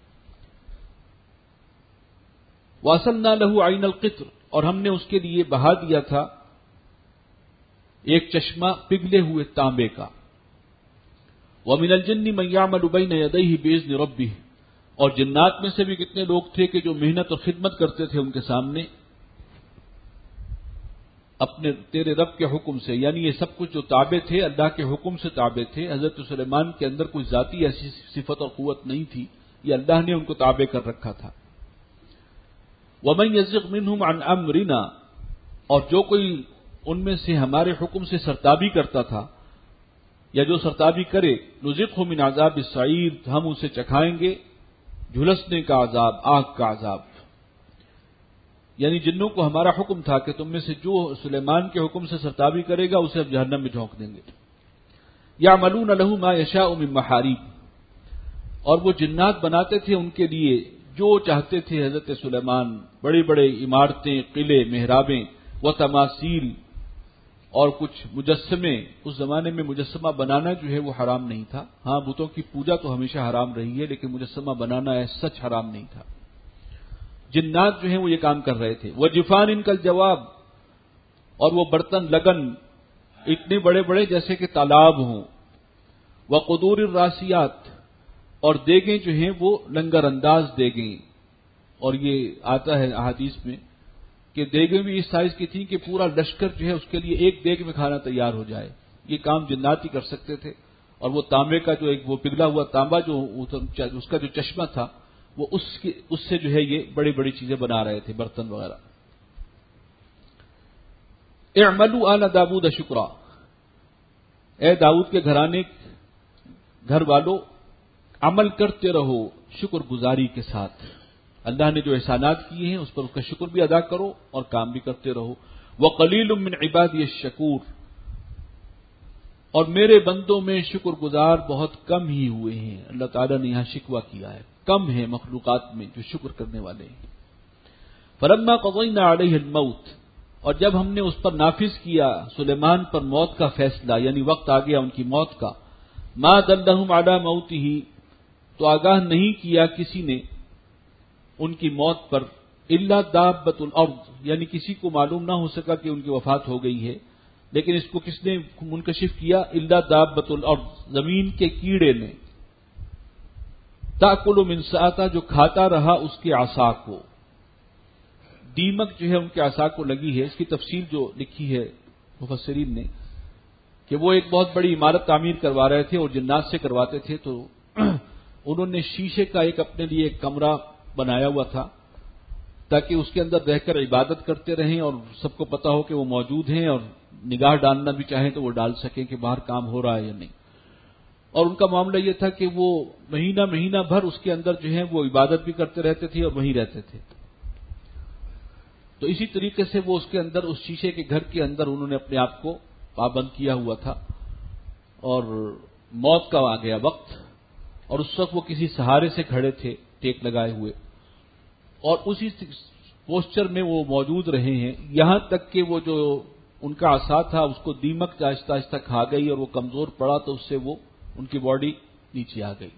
وَأَصَلْنَا لَهُ عَيْنَ الْقِطْرِ اور ہم نے اس کے لیے بہا دیا تھا ایک چشمہ پگھلے ہوئے تانبے کا۔ وَمِنَ الْجِنِّ مَن يَعْمَلُ بَيْنَ يَدَيْهِ بِإِذْنِ رَبِّهِ اور جنات میں سے بھی کتنے لوگ تھے کہ جو محنت اور خدمت کرتے تھے ان کے سامنے اپنے تیرے رب کے حکم سے، یعنی یہ سب کچھ جو تابع تھے اللہ کے حکم سے تابع تھے۔ حضرت سلیمان کے اندر کوئی ذاتی ایسی صفت اور قوت نہیں تھی، یہ اللہ نے ان کو تابع کر رکھا تھا۔ وَمَن يَزِغْ مِنْهُمْ عَنْ أَمْرِنَا اور جو کوئی ان میں سے ہمارے حکم سے سرتابی کرتا تھا یا جو سرتابی کرے، نُذِقْهُ مِنْ عَذَابِ السَّعِيرِ ہم اسے چکھائیں گے جھلسنے کا عذاب، آگ کا عذاب۔ یعنی جنوں کو ہمارا حکم تھا کہ تم میں سے جو سلیمان کے حکم سے سرتابی کرے گا اسے اب جہنم میں جھونک دیں گے۔ یعملون له ما یشاء من محاریب اور وہ جنات بناتے تھے ان کے لیے جو چاہتے تھے حضرت سلیمان، بڑے بڑے عمارتیں، قلعے، محرابیں، و تماثیل اور کچھ مجسمے۔ اس زمانے میں مجسمہ بنانا جو ہے وہ حرام نہیں تھا، ہاں بتوں کی پوجا تو ہمیشہ حرام رہی ہے لیکن مجسمہ بنانا ہے سچ حرام نہیں تھا۔ جنات جو ہیں وہ یہ کام کر رہے تھے۔ وجفان ان کا جواب اور وہ برتن لگن اتنے بڑے بڑے جیسے کہ تالاب ہوں۔ وقدور الراسیات اور دیگیں جو ہیں وہ لنگر انداز دیگیں، اور یہ آتا ہے احادیث میں کہ دیگیں بھی اس سائز کی تھیں کہ پورا لشکر جو ہے اس کے لیے ایک دیگ میں کھانا تیار ہو جائے۔ یہ کام جنات ہی کر سکتے تھے۔ اور وہ تانبے کا جو ایک وہ پگھلا ہوا تانبا جو اس کا جو چشمہ تھا وہ اس کے اس سے جو ہے یہ بڑی بڑی چیزیں بنا رہے تھے، برتن وغیرہ۔ اعملوا آل داؤد شکرا اے داؤد کے گھرانے گھر والو عمل کرتے رہو شکر گزاری کے ساتھ، اللہ نے جو احسانات کیے ہیں اس پر اس کا شکر بھی ادا کرو اور کام بھی کرتے رہو۔ وقلیل من عبادی الشکور اور میرے بندوں میں شکر گزار بہت کم ہی ہوئے ہیں۔ اللہ تعالیٰ نے یہاں شکوہ کیا ہے، کم ہے مخلوقات میں جو شکر کرنے والے ہیں۔ فلما قضینا علیہ الموت اور جب ہم نے اس پر نافذ کیا سلیمان پر موت کا فیصلہ، یعنی وقت آ گیا ان کی موت کا، ما دلہم علی موتہ تو آگاہ نہیں کیا کسی نے ان کی موت پر، الا دابۃ الارض یعنی کسی کو معلوم نہ ہو سکا کہ ان کی وفات ہو گئی ہے، لیکن اس کو کس نے منکشف کیا؟ الا دابۃ الارض زمین کے کیڑے نے، تاکل من ساعتہ جو کھاتا رہا اس کے عصا کو، دیمک جو ہے ان کے عصا کو لگی ہے۔ اس کی تفصیل جو لکھی ہے مفسرین نے کہ وہ ایک بہت بڑی عمارت تعمیر کروا رہے تھے اور جنات سے کرواتے تھے، تو انہوں نے شیشے کا ایک اپنے لیے ایک کمرہ بنایا ہوا تھا تاکہ اس کے اندر رہ کر عبادت کرتے رہیں اور سب کو پتا ہو کہ وہ موجود ہیں، اور نگاہ ڈالنا بھی چاہیں تو وہ ڈال سکیں کہ باہر کام ہو رہا ہے یا نہیں۔ اور ان کا معاملہ یہ تھا کہ وہ مہینہ مہینہ بھر اس کے اندر جو ہے وہ عبادت بھی کرتے رہتے تھے اور وہیں رہتے تھے۔ تو اسی طریقے سے وہ اس کے اندر اس شیشے کے گھر کے اندر انہوں نے اپنے آپ کو پابند کیا ہوا تھا، اور موت کا آ گیا وقت، اور اس وقت وہ کسی سہارے سے کھڑے تھے ٹیک لگائے ہوئے، اور اسی پوسچر میں وہ موجود رہے ہیں یہاں تک کہ وہ جو ان کا عصا تھا اس کو دیمک آہستہ آہستہ کھا گئی اور وہ کمزور پڑا، تو اس سے وہ ان کی باڈی نیچے آ گئی۔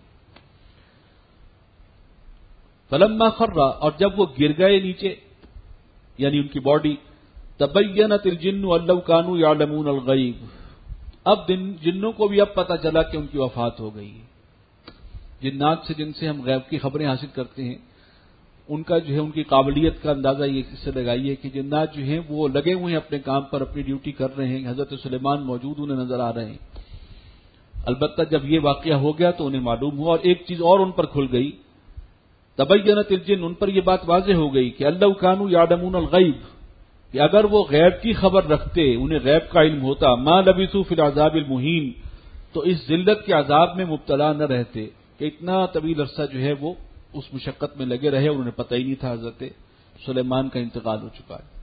فلما خر اور جب وہ گر گئے نیچے یعنی ان کی باڈی، تبینت الجن ان لو كانوا يعلمون الغیب اب جنوں کو بھی اب پتہ چلا کہ ان کی وفات ہو گئی ہے۔ جنات سے جن سے ہم غیب کی خبریں حاصل کرتے ہیں ان کا جو ہے ان کی قابلیت کا اندازہ یہ اس سے لگائیے کہ جنات جو ہیں وہ لگے ہوئے ہیں اپنے کام پر، اپنی ڈیوٹی کر رہے ہیں، حضرت سلیمان موجود انہیں نظر آ رہے ہیں۔ البتہ جب یہ واقعہ ہو گیا تو انہیں معلوم ہوا، اور ایک چیز اور ان پر کھل گئی، تبینت الجن، ان پر یہ بات واضح ہو گئی کہ اللہ کانوا یعلمون الغیب، کہ اگر وہ غیب کی خبر رکھتے، انہیں غیب کا علم ہوتا، ما لبثوا فی العذاب المہین، تو اس ذلت کے عذاب میں مبتلا نہ رہتے کہ اتنا طویل عرصہ جو ہے وہ اس مشقت میں لگے رہے، انہیں پتہ ہی نہیں تھا حضرت سلیمان کا انتقال ہو چکا ہے۔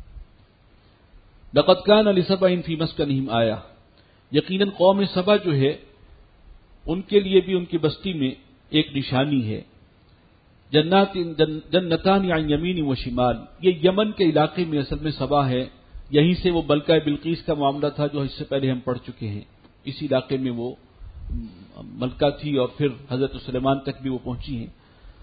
لقد کان لسبأ فی مسکنہم آیہ، یقیناً قوم سبا جو ہے ان کے لیے بھی ان کی بستی میں ایک نشانی ہے۔ جنات جنتان عن یمین و شمال، یہ یمن کے علاقے میں اصل میں سبا ہے، یہیں سے وہ ملکہ بلقیس کا معاملہ تھا جو اس سے پہلے ہم پڑھ چکے ہیں، اسی علاقے میں وہ ملکہ تھی اور پھر حضرت سلیمان تک بھی وہ پہنچی ہیں۔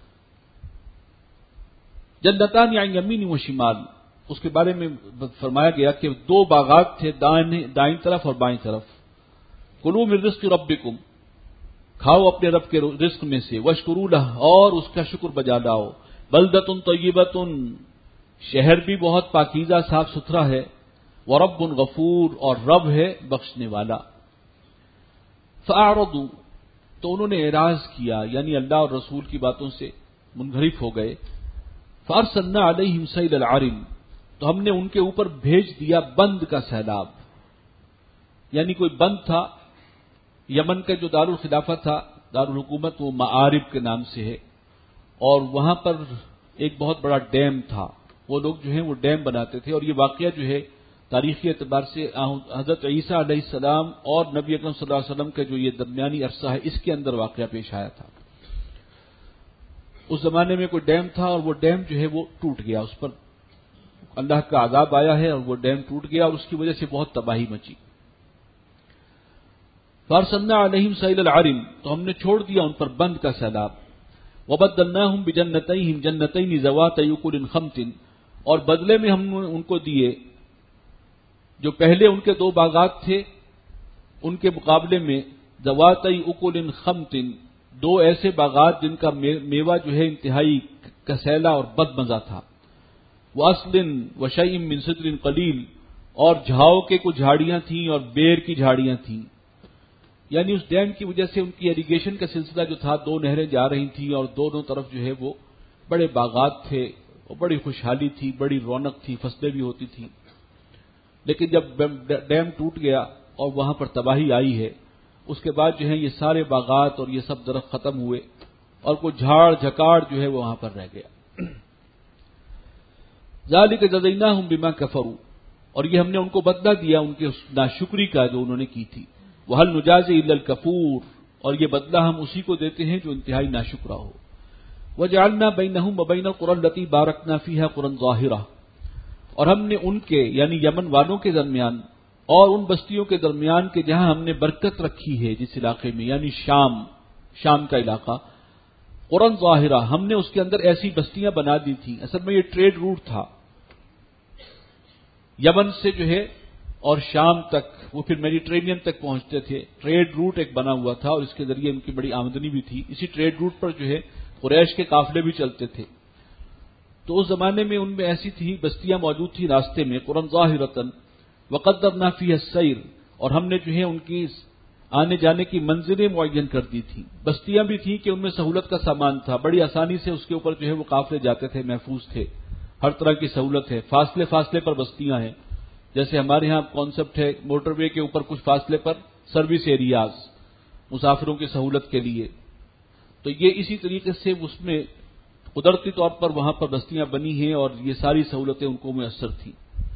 جنتان عن یمین و شمال، اس کے بارے میں فرمایا گیا کہ دو باغات تھے، دائیں طرف اور بائیں طرف۔ کلوا من رزق ربکم، کھاؤ اپنے رب کے رزق میں سے، واشکروا لہ، اور اس کا شکر بجا لاؤ۔ بلدۃ طیبۃ، شہر بھی بہت پاکیزہ صاف ستھرا ہے، ورب غفور، اور رب ہے بخشنے والا۔ فاعرضوا، تو انہوں نے اعراض کیا، یعنی اللہ اور رسول کی باتوں سے منحرف ہو گئے۔ فارسلنا علیہم سیل العرم، تو ہم نے ان کے اوپر بھیج دیا بند کا سیلاب، یعنی کوئی بند تھا، یمن کا جو دارالخلافہ تھا، دارالحکومت، وہ معارب کے نام سے ہے، اور وہاں پر ایک بہت بڑا ڈیم تھا، وہ لوگ جو ہیں وہ ڈیم بناتے تھے، اور یہ واقعہ جو ہے تاریخی اعتبار سے حضرت عیسیٰ علیہ السلام اور نبی اکرم صلی اللہ علیہ وسلم کا جو یہ درمیانی عرصہ ہے اس کے اندر واقعہ پیش آیا تھا۔ اس زمانے میں کوئی ڈیم تھا اور وہ ڈیم جو ہے وہ ٹوٹ گیا، اس پر اللہ کا عذاب آیا ہے اور وہ ڈیم ٹوٹ گیا اور اس کی وجہ سے بہت تباہی مچی۔ فارسلنا علیہم سیل العرم، تو ہم نے چھوڑ دیا ان پر بند کا سیلاب۔ وبدلناہم بجنتیہم جنتین ذواتئی اکل خمط، اور بدلے میں ہم نے ان کو دیے جو پہلے ان کے دو باغات تھے ان کے مقابلے میں ذواتئی اکل خمط، دو ایسے باغات جن کا میوہ جو ہے انتہائی کسیلا اور بد مزہ تھا۔ وَأَصْلٍ وَشَيْءٍ مِّن سِدْرٍ قَلِيلٍ، اور جھاؤ کے کچھ جھاڑیاں تھیں اور بیر کی جھاڑیاں تھیں، یعنی اس ڈیم کی وجہ سے ان کی ایریگیشن کا سلسلہ جو تھا، دو نہریں جا رہی تھیں اور دونوں طرف جو ہے وہ بڑے باغات تھے اور بڑی خوشحالی تھی، بڑی رونق تھی، فصلیں بھی ہوتی تھیں۔ لیکن جب ڈیم ٹوٹ گیا اور وہاں پر تباہی آئی ہے، اس کے بعد جو ہے یہ سارے باغات اور یہ سب درخت ختم ہوئے اور کوئی جھاڑ جھکاڑ جو ہے وہ وہاں پر رہ گیا۔ ذالک جزیناہم بما کفروا، اور یہ ہم نے ان کو بدلہ دیا ان کے ناشکری کا جو انہوں نے کی تھی۔ وہل نجازی الا الکفور، اور یہ بدلہ ہم اسی کو دیتے ہیں جو انتہائی ناشکرا ہو۔ وجعلنا بینہم وبین القری التی بارکنا فیہا قری ظاہرہ، اور ہم نے ان کے یعنی یمن والوں کے درمیان اور ان بستیوں کے درمیان کے جہاں ہم نے برکت رکھی ہے جس علاقے میں، یعنی شام، شام کا علاقہ، قری ظاہرہ، ہم نے اس کے اندر ایسی بستیاں بنا دی تھیں۔ اصل میں یہ ٹریڈ روٹ تھا، یمن سے جو ہے اور شام تک، وہ پھر میڈیٹرینین تک پہنچتے تھے، ٹریڈ روٹ ایک بنا ہوا تھا اور اس کے ذریعے ان کی بڑی آمدنی بھی تھی۔ اسی ٹریڈ روٹ پر جو ہے قریش کے قافلے بھی چلتے تھے۔ تو اس زمانے میں ان میں ایسی تھی بستیاں موجود تھی راستے میں، قری ظاہرۃ وقدرنا فیہا السیر، اور ہم نے جو ہے ان کی آنے جانے کی منزلیں معین کر دی تھی۔ بستیاں بھی تھیں کہ ان میں سہولت کا سامان تھا، بڑی آسانی سے اس کے اوپر جو ہے وہ قافلے جاتے تھے، محفوظ تھے، ہر طرح کی سہولت ہے۔ فاصلے فاصلے پر بستیاں ہیں، جیسے ہمارے ہاں کانسیپٹ ہے موٹر وے کے اوپر کچھ فاصلے پر سروس ایریاز مسافروں کی سہولت کے لیے، تو یہ اسی طریقے سے اس میں قدرتی طور پر وہاں پر بستیاں بنی ہیں اور یہ ساری سہولتیں ان کو میسر تھیں۔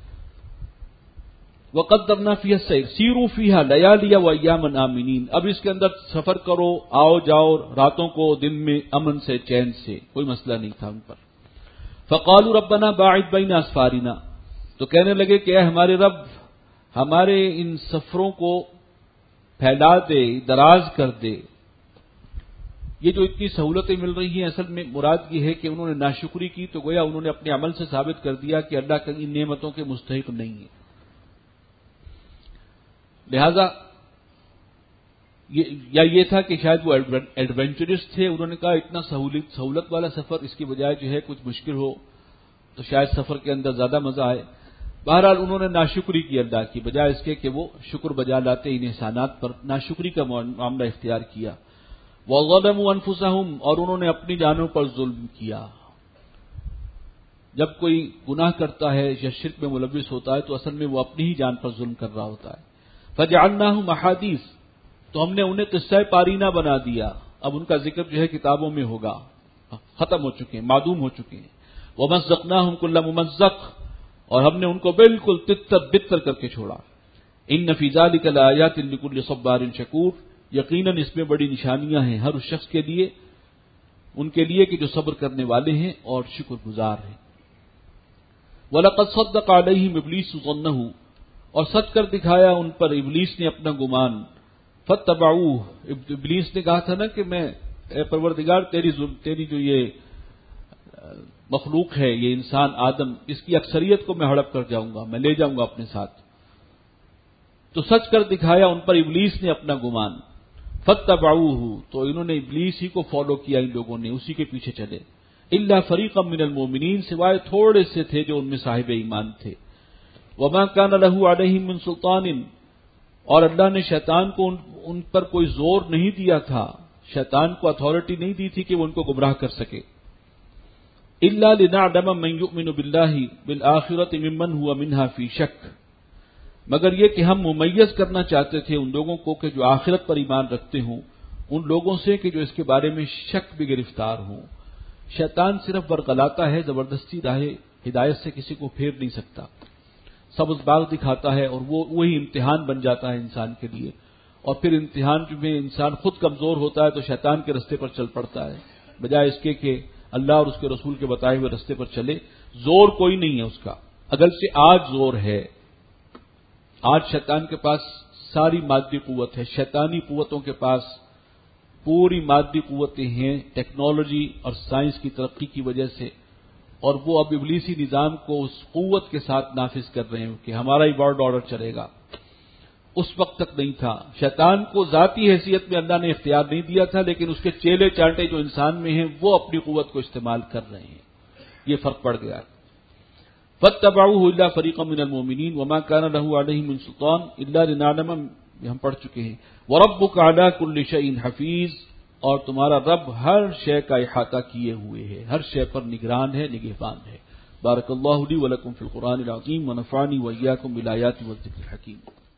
وقدرنا فیہا السیر سیروا فیہا لیالی وایاما آمنین، اب اس کے اندر سفر کرو، آؤ جاؤ، راتوں کو دن میں امن سے چین سے، کوئی مسئلہ نہیں تھا ان پر۔ فقالوا ربنا باعد بین اسفارنا، تو کہنے لگے کہ اے ہمارے رب، ہمارے ان سفروں کو پھیلا دے، دراز کر دے۔ یہ جو اتنی سہولتیں مل رہی ہیں، اصل میں مراد یہ ہے کہ انہوں نے ناشکری کی تو گویا انہوں نے اپنے عمل سے ثابت کر دیا کہ اللہ کی ان نعمتوں کے مستحق نہیں ہے۔ لہذا یا یہ تھا کہ شاید وہ ایڈونچرس تھے، انہوں نے کہا اتنا سہولت سہولت والا سفر، اس کی بجائے جو ہے کچھ مشکل ہو تو شاید سفر کے اندر زیادہ مزہ آئے۔ بہرحال انہوں نے ناشکری کی اللہ کی، بجائے اس کے کہ وہ شکر بجا لاتے ان احسانات پر، ناشکری کا معاملہ اختیار کیا۔ وَظَلَمُوا أَنفُسَهُمْ، اور انہوں نے اپنی جانوں پر ظلم کیا۔ جب کوئی گناہ کرتا ہے یا شرک میں ملوث ہوتا ہے تو اصل میں وہ اپنی ہی جان پر ظلم کر رہا ہوتا ہے۔ فَجَعَلْنَاهُمْ أَحَادِيثَ، تو ہم نے انہیں قصہ پارینہ بنا دیا، اب ان کا ذکر جو ہے کتابوں میں ہوگا، ختم ہو چکے ہیں، معدوم ہو چکے ہیں۔ وَمَزَّقْنَاهُمْ كُلَّ مُمَزَّقٍ، اور ہم نے ان کو بالکل تتر بتر کر کے چھوڑا۔ إِنَّ فِي ذَلِكَ لَآيَاتٍ لِكُلِّ صَبَّارٍ شَكُورٍ، یقیناً اس میں بڑی نشانیاں ہیں ہر اس شخص کے لیے، ان کے لیے کہ جو صبر کرنے والے ہیں اور شکر گزار ہیں۔ وَلَقَدْ صَدَّقَ عَلَيْهِمْ إِبْلِيسُ ظَنَّهُ، اور سچ کر دکھایا ان پر ابلیس نے اپنا گمان۔ فَاتَّبَعُوهُ، ابلیس نے کہا تھا نا کہ میں اے پروردگار تیری تیری جو یہ مخلوق ہے، یہ انسان آدم، اس کی اکثریت کو میں ہڑپ کر جاؤں گا، میں لے جاؤں گا اپنے ساتھ۔ تو سچ کر دکھایا ان پر ابلیس نے اپنا گمان۔ فَاتَّبَعُوهُ، تو انہوں نے ابلیس ہی کو فالو کیا، ان لوگوں نے اسی کے پیچھے چلے۔ إِلَّا فَرِيقًا مِّنَ الْمُؤْمِنِينَ، سوائے تھوڑے سے تھے جو ان میں صاحب ایمان تھے۔ وَمَا كَانَ لَهُ عَلَيْهِم مِّن سُلْطَانٍ، اور اللہ نے شیطان کو ان, ان پر کوئی زور نہیں دیا تھا، شیطان کو اتھارٹی نہیں دی تھی کہ وہ ان کو گمراہ کر سکے۔ إِلَّا لِنَعْلَمَ مَن يُؤْمِنُ بِاللَّهِ بِالْآخِرَةِ مِمَّنْ هُوَ مِنْهَا فِي شَكٍّ، مگر یہ کہ ہم ممیز کرنا چاہتے تھے ان لوگوں کو کہ جو آخرت پر ایمان رکھتے ہوں، ان لوگوں سے کہ جو اس کے بارے میں شک بھی گرفتار ہوں۔ شیطان صرف ورغلاتا ہے، زبردستی راہ ہدایت سے کسی کو پھیر نہیں سکتا۔ سبز باغ دکھاتا ہے اور وہ وہی امتحان بن جاتا ہے انسان کے لیے، اور پھر امتحان میں انسان خود کمزور ہوتا ہے تو شیطان کے رستے پر چل پڑتا ہے، بجائے اس کے کہ اللہ اور اس کے رسول کے بتائے ہوئے رستے پر چلے۔ زور کوئی نہیں ہے اس کا، اگرچہ آج زور ہے، آج شیطان کے پاس ساری مادی قوت ہے، شیطانی قوتوں کے پاس پوری مادی قوتیں ہیں ٹیکنالوجی اور سائنس کی ترقی کی وجہ سے، اور وہ اب ابلیسی نظام کو اس قوت کے ساتھ نافذ کر رہے ہیں کہ ہمارا ہی ورڈ آرڈر چلے گا۔ اس وقت تک نہیں تھا، شیطان کو ذاتی حیثیت میں اللہ نے اختیار نہیں دیا تھا، لیکن اس کے چیلے چانٹے جو انسان میں ہیں وہ اپنی قوت کو استعمال کر رہے ہیں، یہ فرق پڑ گیا۔ فَاتَّبَعُوهُ إِلَّا فَرِيقًا مِّنَ الْمُؤْمِنِينَ وَمَا كَانَ لَهُ عَلَيْهِم مِّن سُلْطَانٍ إِلَّا لِنَعْلَمَ، ہم پڑھ چکے ہیں۔ وَرَبُّكَ عَلَىٰ كُلِّ شَيْءٍ حَفِيظٌ، اور تمہارا رب ہر شے کا احاطہ کیے ہوئے ہے، ہر شے پر نگران ہے، نگہبان ہے۔ بارک اللہ لی ولکم فی القرآن العظیم ونفعنی وإیاکم بالآیات والذکر الحکیم۔